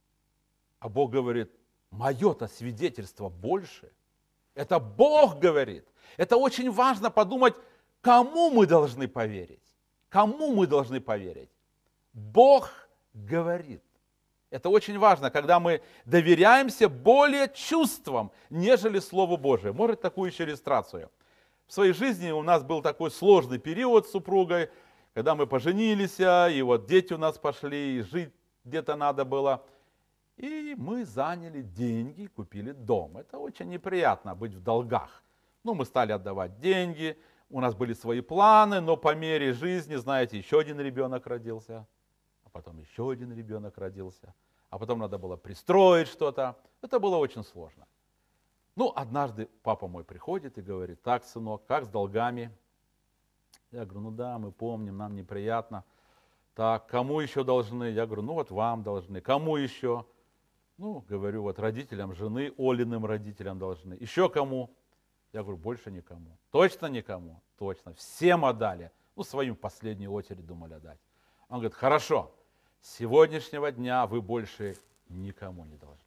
А Бог говорит, мое-то свидетельство больше. Это Бог говорит. Это очень важно подумать, кому мы должны поверить. Кому мы должны поверить? Бог говорит. Это очень важно, когда мы доверяемся более чувствам, нежели Слову Божию. Может, такую еще иллюстрацию. В своей жизни у нас был такой сложный период с супругой, когда мы поженились, и вот дети у нас пошли, и жить где-то надо было. И мы заняли деньги, купили дом. Это очень неприятно быть в долгах. Ну, мы стали отдавать деньги, у нас были свои планы, но по мере жизни, знаете, еще один ребенок родился, а потом еще один ребенок родился, а потом надо было пристроить что-то. Это было очень сложно. Ну, однажды папа мой приходит и говорит, так, сынок, как с долгами? Я говорю, ну да, мы помним, нам неприятно. Так, кому еще должны? Я говорю, ну вот вам должны. Кому еще? Ну, говорю, вот родителям жены, Олиным родителям должны. Еще кому? Я говорю, больше никому. Точно никому? Точно. Всем отдали. Ну, своим в последнюю очередь думали отдать. Он говорит, хорошо, с сегодняшнего дня вы больше никому не должны.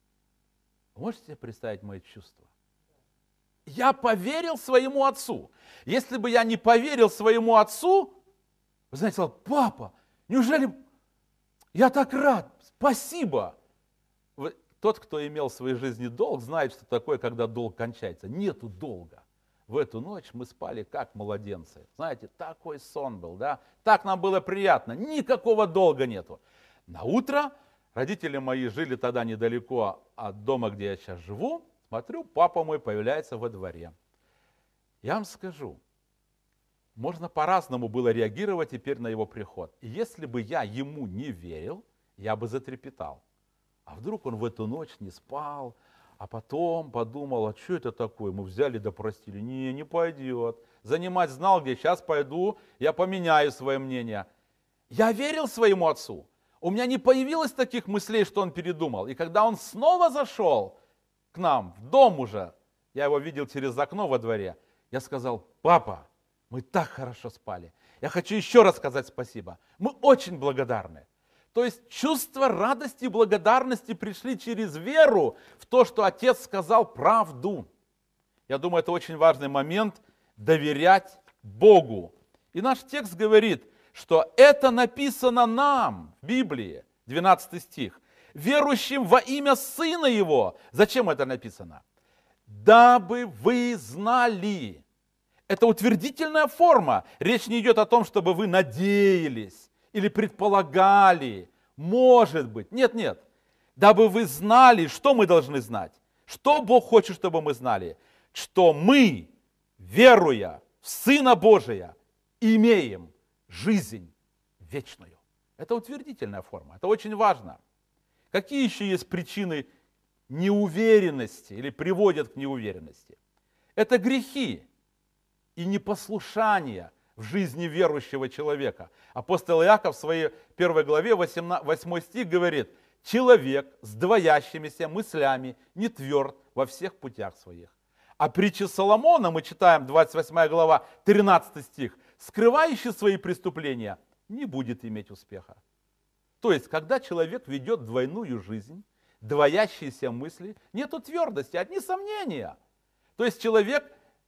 Вы можете себе представить мои чувства? Я поверил своему отцу. Если бы я не поверил своему отцу, вы знаете, сказал, папа, неужели я так рад, спасибо. Вы, тот, кто имел в своей жизни долг, знает, что такое, когда долг кончается. Нету долга. В эту ночь мы спали как младенцы. Знаете, такой сон был, да? Так нам было приятно, никакого долга нету. На утро родители мои жили тогда недалеко от дома, где я сейчас живу. Смотрю, папа мой появляется во дворе. Я вам скажу, можно по-разному было реагировать теперь на его приход. И если бы я ему не верил, я бы затрепетал. А вдруг он в эту ночь не спал, а потом подумал, а что это такое? Мы взяли да простили. Не, не пойдет. Занимать знал, где сейчас пойду, я поменяю свое мнение. Я верил своему отцу. У меня не появилось таких мыслей, что он передумал. И когда он снова зашел к нам, в дом уже, я его видел через окно во дворе, я сказал, папа, мы так хорошо спали. Я хочу еще раз сказать спасибо. Мы очень благодарны. То есть чувство радости и благодарности пришли через веру в то, что отец сказал правду. Я думаю, это очень важный момент доверять Богу. И наш текст говорит, что это написано нам в Библии, двенадцатый стих, верующим во имя Сына Его. Зачем это написано? Дабы вы знали. Это утвердительная форма. Речь не идет о том, чтобы вы надеялись или предполагали, может быть. Нет, нет. Дабы вы знали, что мы должны знать. Что Бог хочет, чтобы мы знали? Что мы, веруя в Сына Божия, имеем жизнь вечную. Это утвердительная форма, это очень важно. Какие еще есть причины неуверенности или приводят к неуверенности? Это грехи и непослушание в жизни верующего человека. Апостол Иаков в своей первой главе, восьмой стих говорит: «Человек с двоящимися мыслями не тверд во всех путях своих». А притча Соломона, мы читаем, двадцать восьмая глава, тринадцатый стих: «Скрывающий свои преступления не будет иметь успеха». То есть, когда человек ведет двойную жизнь, двоящиеся мысли, нету твердости, одни сомнения. То есть человек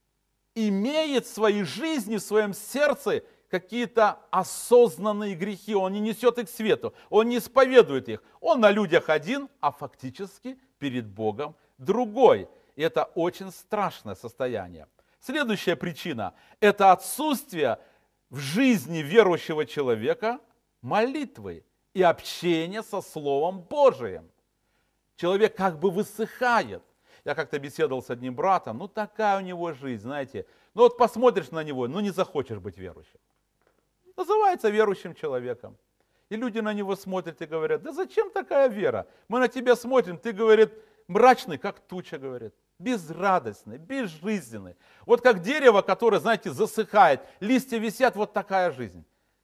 имеет в своей жизни, в своем сердце какие-то осознанные грехи, он не несет их к свету, он не исповедует их. Он на людях один, а фактически перед Богом другой. И это очень страшное состояние. Следующая причина – это отсутствие в жизни верующего человека молитвы и общения со Словом Божиим. Человек как бы высыхает. Я как-то беседовал с одним братом, ну такая у него жизнь, знаете. Ну вот посмотришь на него, ну не захочешь быть верующим. Называется верующим человеком. И люди на него смотрят и говорят: да зачем такая вера? Мы на тебя смотрим, ты, говорит, мрачный, как туча, говорит. Безрадостный, безжизненный. Вот как дерево, которое, знаете, засыхает, листья висят, вот такая жизнь.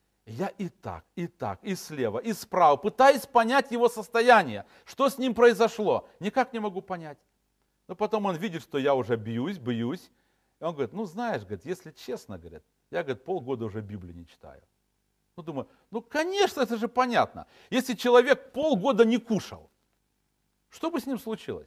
Я и так, и так, и слева, и справа пытаюсь понять его состояние, что с ним произошло. Никак не могу понять. Но потом он видит, что я уже бьюсь, бьюсь. И он говорит: ну знаешь, говорит, если честно, говорит, я, говорит, полгода уже Библию не читаю. Ну думаю, ну конечно, это же понятно. Если человек полгода не кушал, что бы с ним случилось?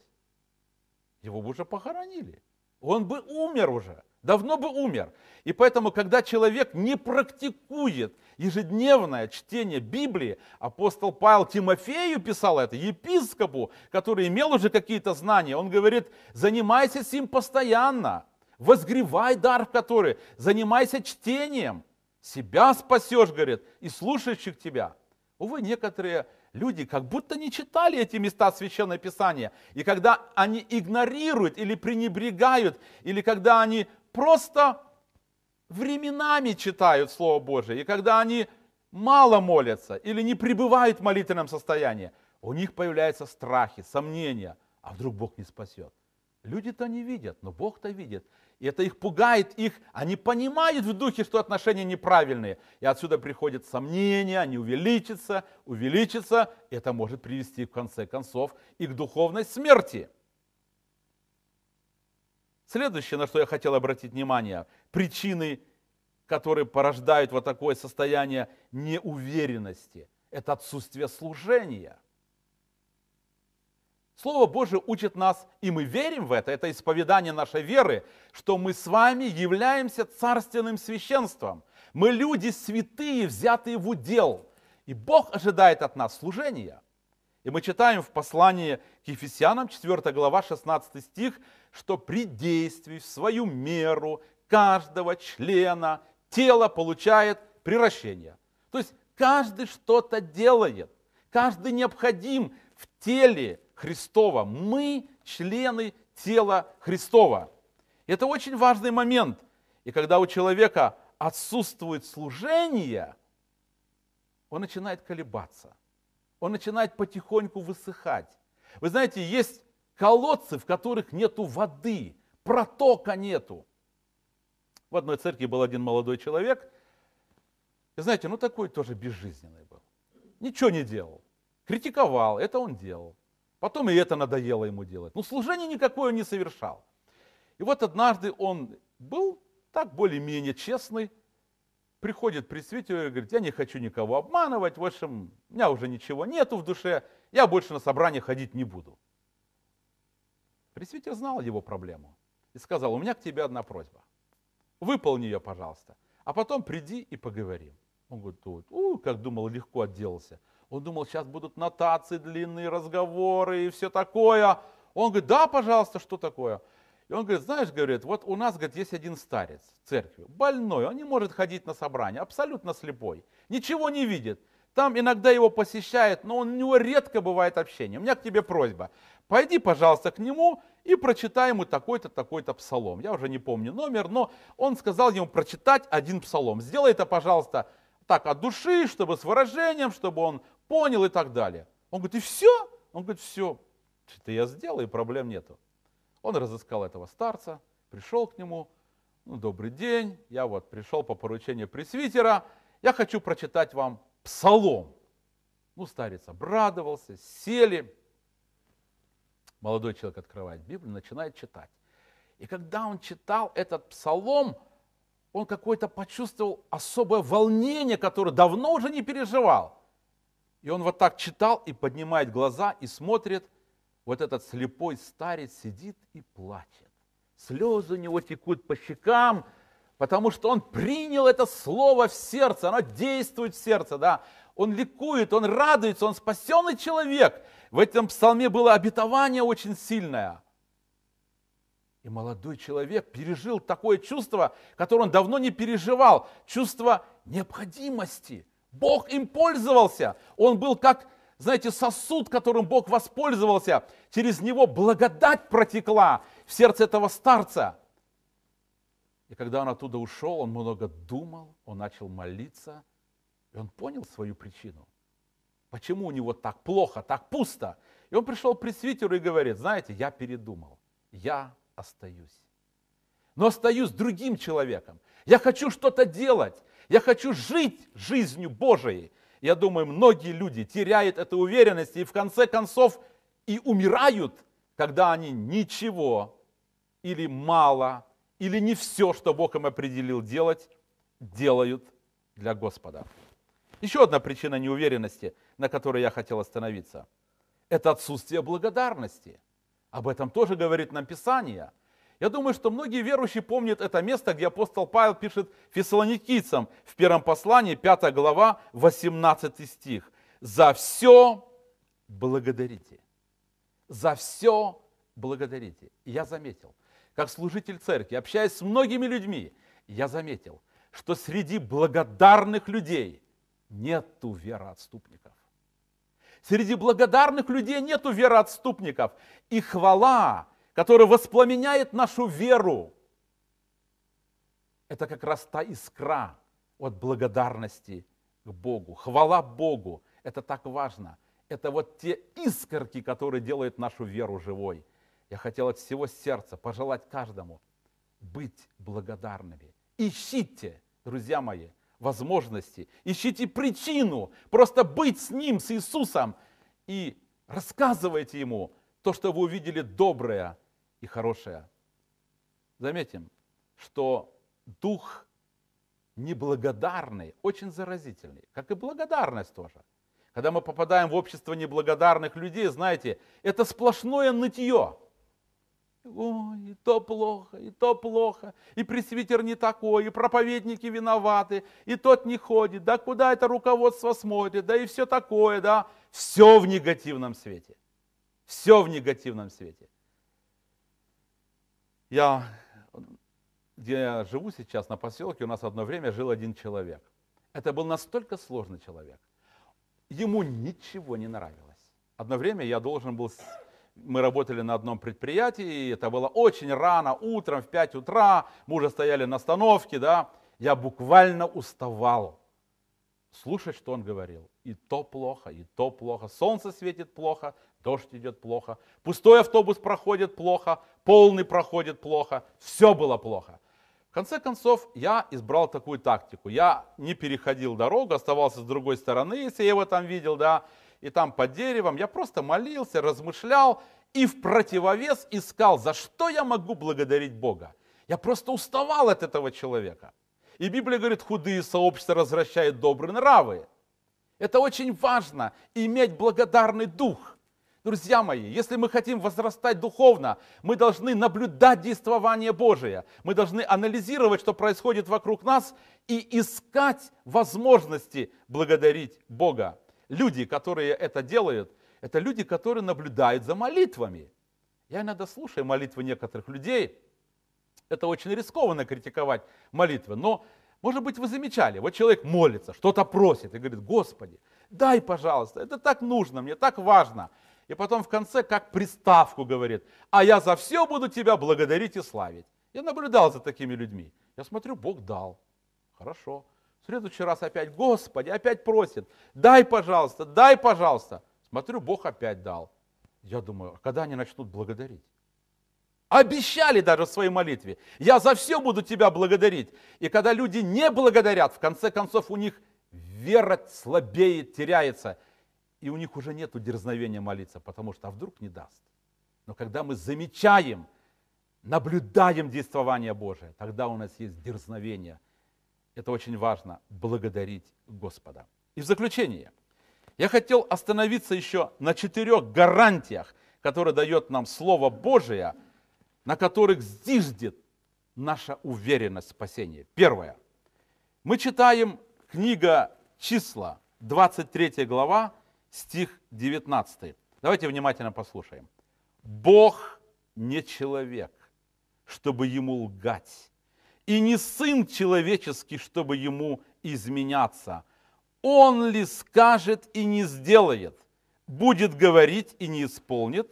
Его бы уже похоронили. Он бы умер уже, давно бы умер. И поэтому, когда человек не практикует ежедневное чтение Библии, апостол Павел Тимофею писал это, епископу, который имел уже какие-то знания, он говорит: занимайся сим постоянно, возгревай дар в который, занимайся чтением, себя спасешь, говорит, и слушающих тебя. Увы, некоторые люди как будто не читали эти места Священного Писания. И когда они игнорируют или пренебрегают, или когда они просто временами читают Слово Божие, и когда они мало молятся или не пребывают в молитвенном состоянии, у них появляются страхи, сомнения, а вдруг Бог не спасет. Люди-то не видят, но Бог-то видит. И это их пугает, их, они понимают в духе, что отношения неправильные. И отсюда приходят сомнения, они увеличатся, увеличатся. Это может привести в конце концов и к духовной смерти. Следующее, на что я хотел обратить внимание, причины, которые порождают вот такое состояние неуверенности, это отсутствие служения. Слово Божие учит нас, и мы верим в это, это исповедание нашей веры, что мы с вами являемся царственным священством. Мы люди святые, взятые в удел. И Бог ожидает от нас служения. И мы читаем в послании к Ефесянам, четвёртая глава, шестнадцатый стих, что при действии в свою меру каждого члена тело получает приращение. То есть каждый что-то делает, каждый необходим в теле Христова. Мы члены тела Христова. Это очень важный момент. И когда у человека отсутствует служение, он начинает колебаться. Он начинает потихоньку высыхать. Вы знаете, есть колодцы, в которых нету воды, протока нету. В одной церкви был один молодой человек. И знаете, ну такой тоже безжизненный был. Ничего не делал. Критиковал, это он делал. Потом и это надоело ему делать. Но служение никакое он не совершал. И вот однажды он был так более-менее честный. Приходит пресвитер и говорит: я не хочу никого обманывать. В общем, у меня уже ничего нету в душе. Я больше на собрание ходить не буду. Пресвитер знал его проблему. И сказал: у меня к тебе одна просьба. Выполни ее, пожалуйста. А потом приди и поговорим. Он говорит: у, как думал, легко отделался. Он думал, сейчас будут нотации, длинные разговоры и все такое. Он говорит: да, пожалуйста, что такое? И он говорит, знаешь, говорит, вот у нас, говорит, есть один старец в церкви, больной, он не может ходить на собрание, абсолютно слепой, ничего не видит. Там иногда его посещает, но у него редко бывает общение. У меня к тебе просьба, пойди, пожалуйста, к нему и прочитай ему такой-то, такой-то псалом. Я уже не помню номер, но он сказал ему прочитать один псалом. Сделай это, пожалуйста, так от души, чтобы с выражением, чтобы он понял и так далее. Он говорит, и все? Он говорит, все, что я сделаю, и проблем нету. Он разыскал этого старца, пришел к нему, ну, добрый день, я вот пришел по поручению пресвитера, я хочу прочитать вам псалом. Ну, старец обрадовался, сели. Молодой человек открывает Библию, начинает читать. И когда он читал этот псалом, он какое-то почувствовал особое волнение, которое давно уже не переживал. И он вот так читал и поднимает глаза и смотрит, вот этот слепой старец сидит и плачет. Слезы у него текут по щекам, потому что он принял это слово в сердце, оно действует в сердце, да. Он ликует, он радуется, он спасенный человек. В этом псалме было обетование очень сильное. И молодой человек пережил такое чувство, которое он давно не переживал, чувство необходимости. Бог им пользовался, он был как, знаете, сосуд, которым Бог воспользовался, через него благодать протекла в сердце этого старца. И когда он оттуда ушел, он много думал, он начал молиться, и он понял свою причину. Почему у него так плохо, так пусто? И он пришел к пресвитеру и говорит, знаете, я передумал, я остаюсь. Но остаюсь другим человеком. Я хочу что-то делать, я хочу жить жизнью Божией. Я думаю, многие люди теряют эту уверенность и в конце концов и умирают, когда они ничего или мало, или не все, что Бог им определил делать, делают для Господа. Еще одна причина неуверенности, на которой я хотел остановиться, это отсутствие благодарности. Об этом тоже говорит нам Писание. Я думаю, что многие верующие помнят это место, где апостол Павел пишет фессалоникийцам в первом послании, пятая глава, восемнадцатый стих. «За все благодарите». За все благодарите. И я заметил, как служитель церкви, общаясь с многими людьми, я заметил, что среди благодарных людей нету вероотступников. Среди благодарных людей нету вероотступников. И хвала, которая воспламеняет нашу веру, это как раз та искра от благодарности к Богу. Хвала Богу, это так важно. Это вот те искорки, которые делают нашу веру живой. Я хотел от всего сердца пожелать каждому быть благодарными. Ищите, друзья мои, возможности, ищите причину просто быть с Ним, с Иисусом, и рассказывайте Ему то, что вы увидели доброе и хорошее. Заметим, что дух неблагодарный очень заразительный, как и благодарность тоже. Когда мы попадаем в общество неблагодарных людей, знаете, это сплошное нытье. Ой, и то плохо, и то плохо, и пресвитер не такой, и проповедники виноваты, и тот не ходит, да куда это руководство смотрит, да и все такое, да. Все в негативном свете. Все в негативном свете. Я, где я живу сейчас, на поселке, у нас одно время жил один человек. Это был настолько сложный человек. Ему ничего не нравилось. Одно время я должен был... Мы работали на одном предприятии, и это было очень рано, утром, в пять утра, мы уже стояли на остановке, да, я буквально уставал слушать, что он говорил. И то плохо, и то плохо, солнце светит плохо, дождь идет плохо, пустой автобус проходит плохо, полный проходит плохо, все было плохо. В конце концов, я избрал такую тактику, я не переходил дорогу, оставался с другой стороны, если я его там видел, да, и там под деревом, я просто молился, размышлял и в противовес искал, за что я могу благодарить Бога. Я просто уставал от этого человека. И Библия говорит, худые сообщества развращают добрые нравы. Это очень важно, иметь благодарный дух. Друзья мои, если мы хотим возрастать духовно, мы должны наблюдать действование Божие. Мы должны анализировать, что происходит вокруг нас, и искать возможности благодарить Бога. Люди, которые это делают, это люди, которые наблюдают за молитвами. Я иногда слушаю молитвы некоторых людей. Это очень рискованно критиковать молитвы, но, может быть, вы замечали, вот человек молится, что-то просит и говорит: Господи, дай, пожалуйста, это так нужно мне, так важно. И потом в конце как приставку говорит: а я за все буду тебя благодарить и славить. Я наблюдал за такими людьми. Я смотрю, Бог дал. Хорошо. В следующий раз опять: Господи, опять просит: дай, пожалуйста, дай, пожалуйста. Смотрю, Бог опять дал. Я думаю, а когда они начнут благодарить? Обещали даже в своей молитве: я за все буду тебя благодарить. И когда люди не благодарят, в конце концов у них вера слабеет, теряется. И у них уже нет дерзновения молиться, потому что а вдруг не даст. Но когда мы замечаем, наблюдаем действование Божие, тогда у нас есть дерзновение. Это очень важно, благодарить Господа. И в заключение, я хотел остановиться еще на четырех гарантиях, которые дает нам Слово Божие, на которых зиждет наша уверенность в спасении. Первое. Мы читаем книга Числа, двадцать третья глава, стих девятнадцатый. Давайте внимательно послушаем. Бог не человек, чтобы ему лгать, и не сын человеческий, чтобы ему изменяться. Он ли скажет и не сделает, будет говорить и не исполнит?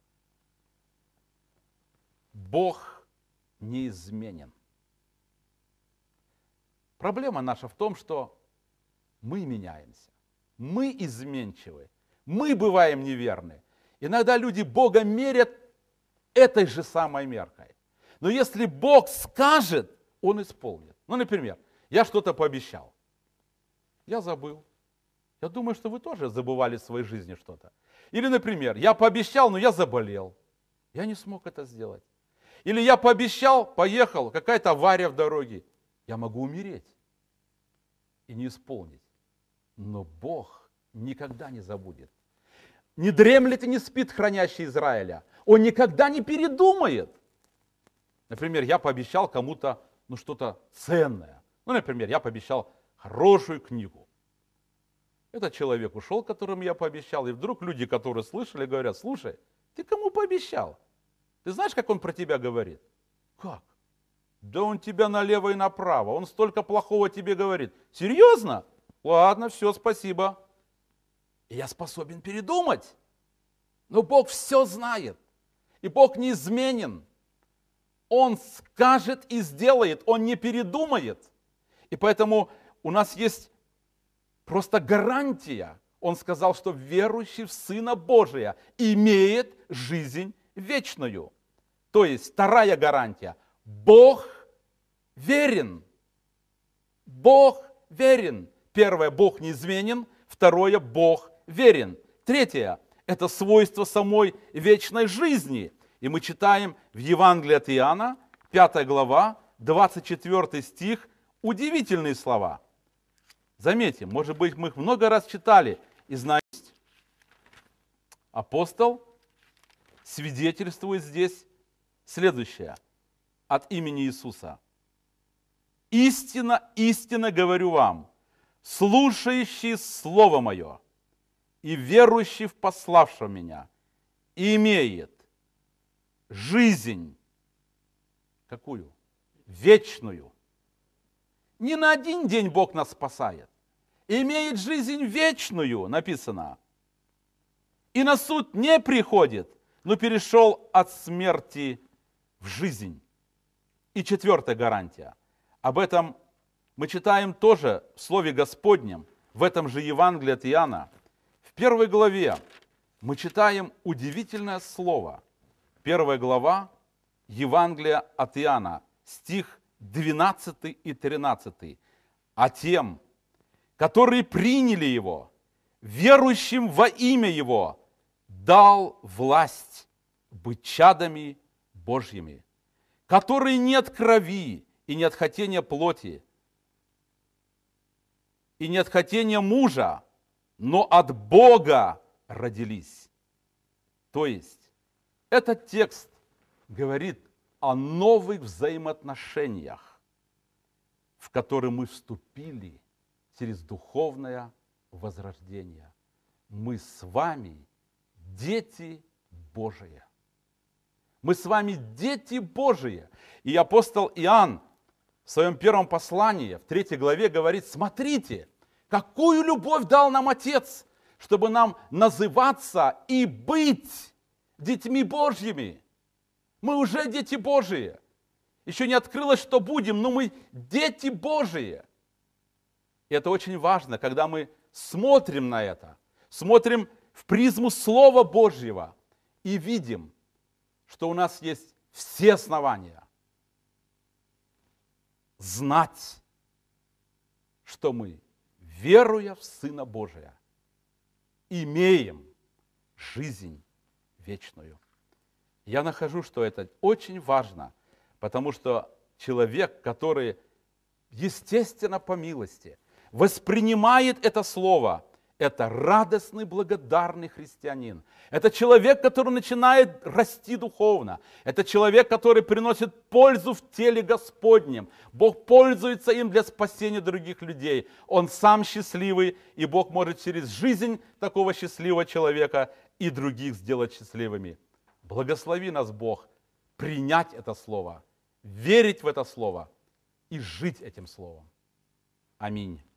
Бог неизменен. Проблема наша в том, что мы меняемся, мы изменчивы, мы бываем неверны. Иногда люди Бога мерят этой же самой меркой. Но если Бог скажет, Он исполнит. Ну, например, я что-то пообещал, я забыл. Я думаю, что вы тоже забывали в своей жизни что-то. Или, например, я пообещал, но я заболел. Я не смог это сделать. Или я пообещал, поехал, какая-то авария в дороге. Я могу умереть и не исполнить. Но Бог никогда не забудет. Не дремлет и не спит хранящий Израиля. Он никогда не передумает. Например, я пообещал кому-то ну, что-то ценное. Ну, например, я пообещал хорошую книгу. Этот человек ушел, которому я пообещал, и вдруг люди, которые слышали, говорят: слушай, ты кому пообещал? Ты знаешь, как он про тебя говорит? Как? Да он тебя налево и направо, он столько плохого тебе говорит. Серьезно? Ладно, все, спасибо. И я способен передумать. Но Бог все знает. И Бог неизменен. Он скажет и сделает, Он не передумает. И поэтому у нас есть просто гарантия. Он сказал, что верующий в Сына Божия имеет жизнь вечную. То есть вторая гарантия. Бог верен. Бог верен. Первое, Бог неизменен. Второе, Бог верен. Третье, это свойство самой вечной жизни. И мы читаем в Евангелии от Иоанна, пятая глава, двадцать четвёртый стих, удивительные слова. Заметьте, может быть, мы их много раз читали и знаем. Апостол свидетельствует здесь следующее от имени Иисуса. «Истинно, истинно говорю вам, слушающий Слово Мое и верующий в пославшего Меня имеет жизнь». Какую? Вечную. Не на один день Бог нас спасает. Имеет жизнь вечную, написано. И на суд не приходит, но перешел от смерти в жизнь. И четвертая гарантия. Об этом мы читаем тоже в Слове Господнем, в этом же Евангелии от Иоанна. В первой главе мы читаем удивительное слово. Первая глава Евангелия от Иоанна, стих двенадцатый и тринадцатый. «А тем, которые приняли Его, верующим во имя Его, дал власть быть чадами Божьими, которые не от крови и не от хотения плоти, и не от хотения мужа, но от Бога родились». То есть, этот текст говорит о новых взаимоотношениях, в которые мы вступили через духовное возрождение. Мы с вами дети Божии. Мы с вами дети Божии. И апостол Иоанн в своем первом послании, в третьей главе говорит, смотрите, какую любовь дал нам Отец, чтобы нам называться и быть детьми Божьими. Мы уже дети Божии. Еще не открылось, что будем, но мы дети Божии. И это очень важно, когда мы смотрим на это, смотрим в призму Слова Божьего и видим, что у нас есть все основания знать, что мы, веруя в Сына Божия, имеем жизнь вечную. Я нахожу, что это очень важно, потому что человек, который, естественно, по милости, воспринимает это слово, это радостный, благодарный христианин. Это человек, который начинает расти духовно. Это человек, который приносит пользу в теле Господнем. Бог пользуется им для спасения других людей. Он сам счастливый, и Бог может через жизнь такого счастливого человека и других сделать счастливыми. Благослови нас, Бог, принять это слово, верить в это слово и жить этим словом. Аминь.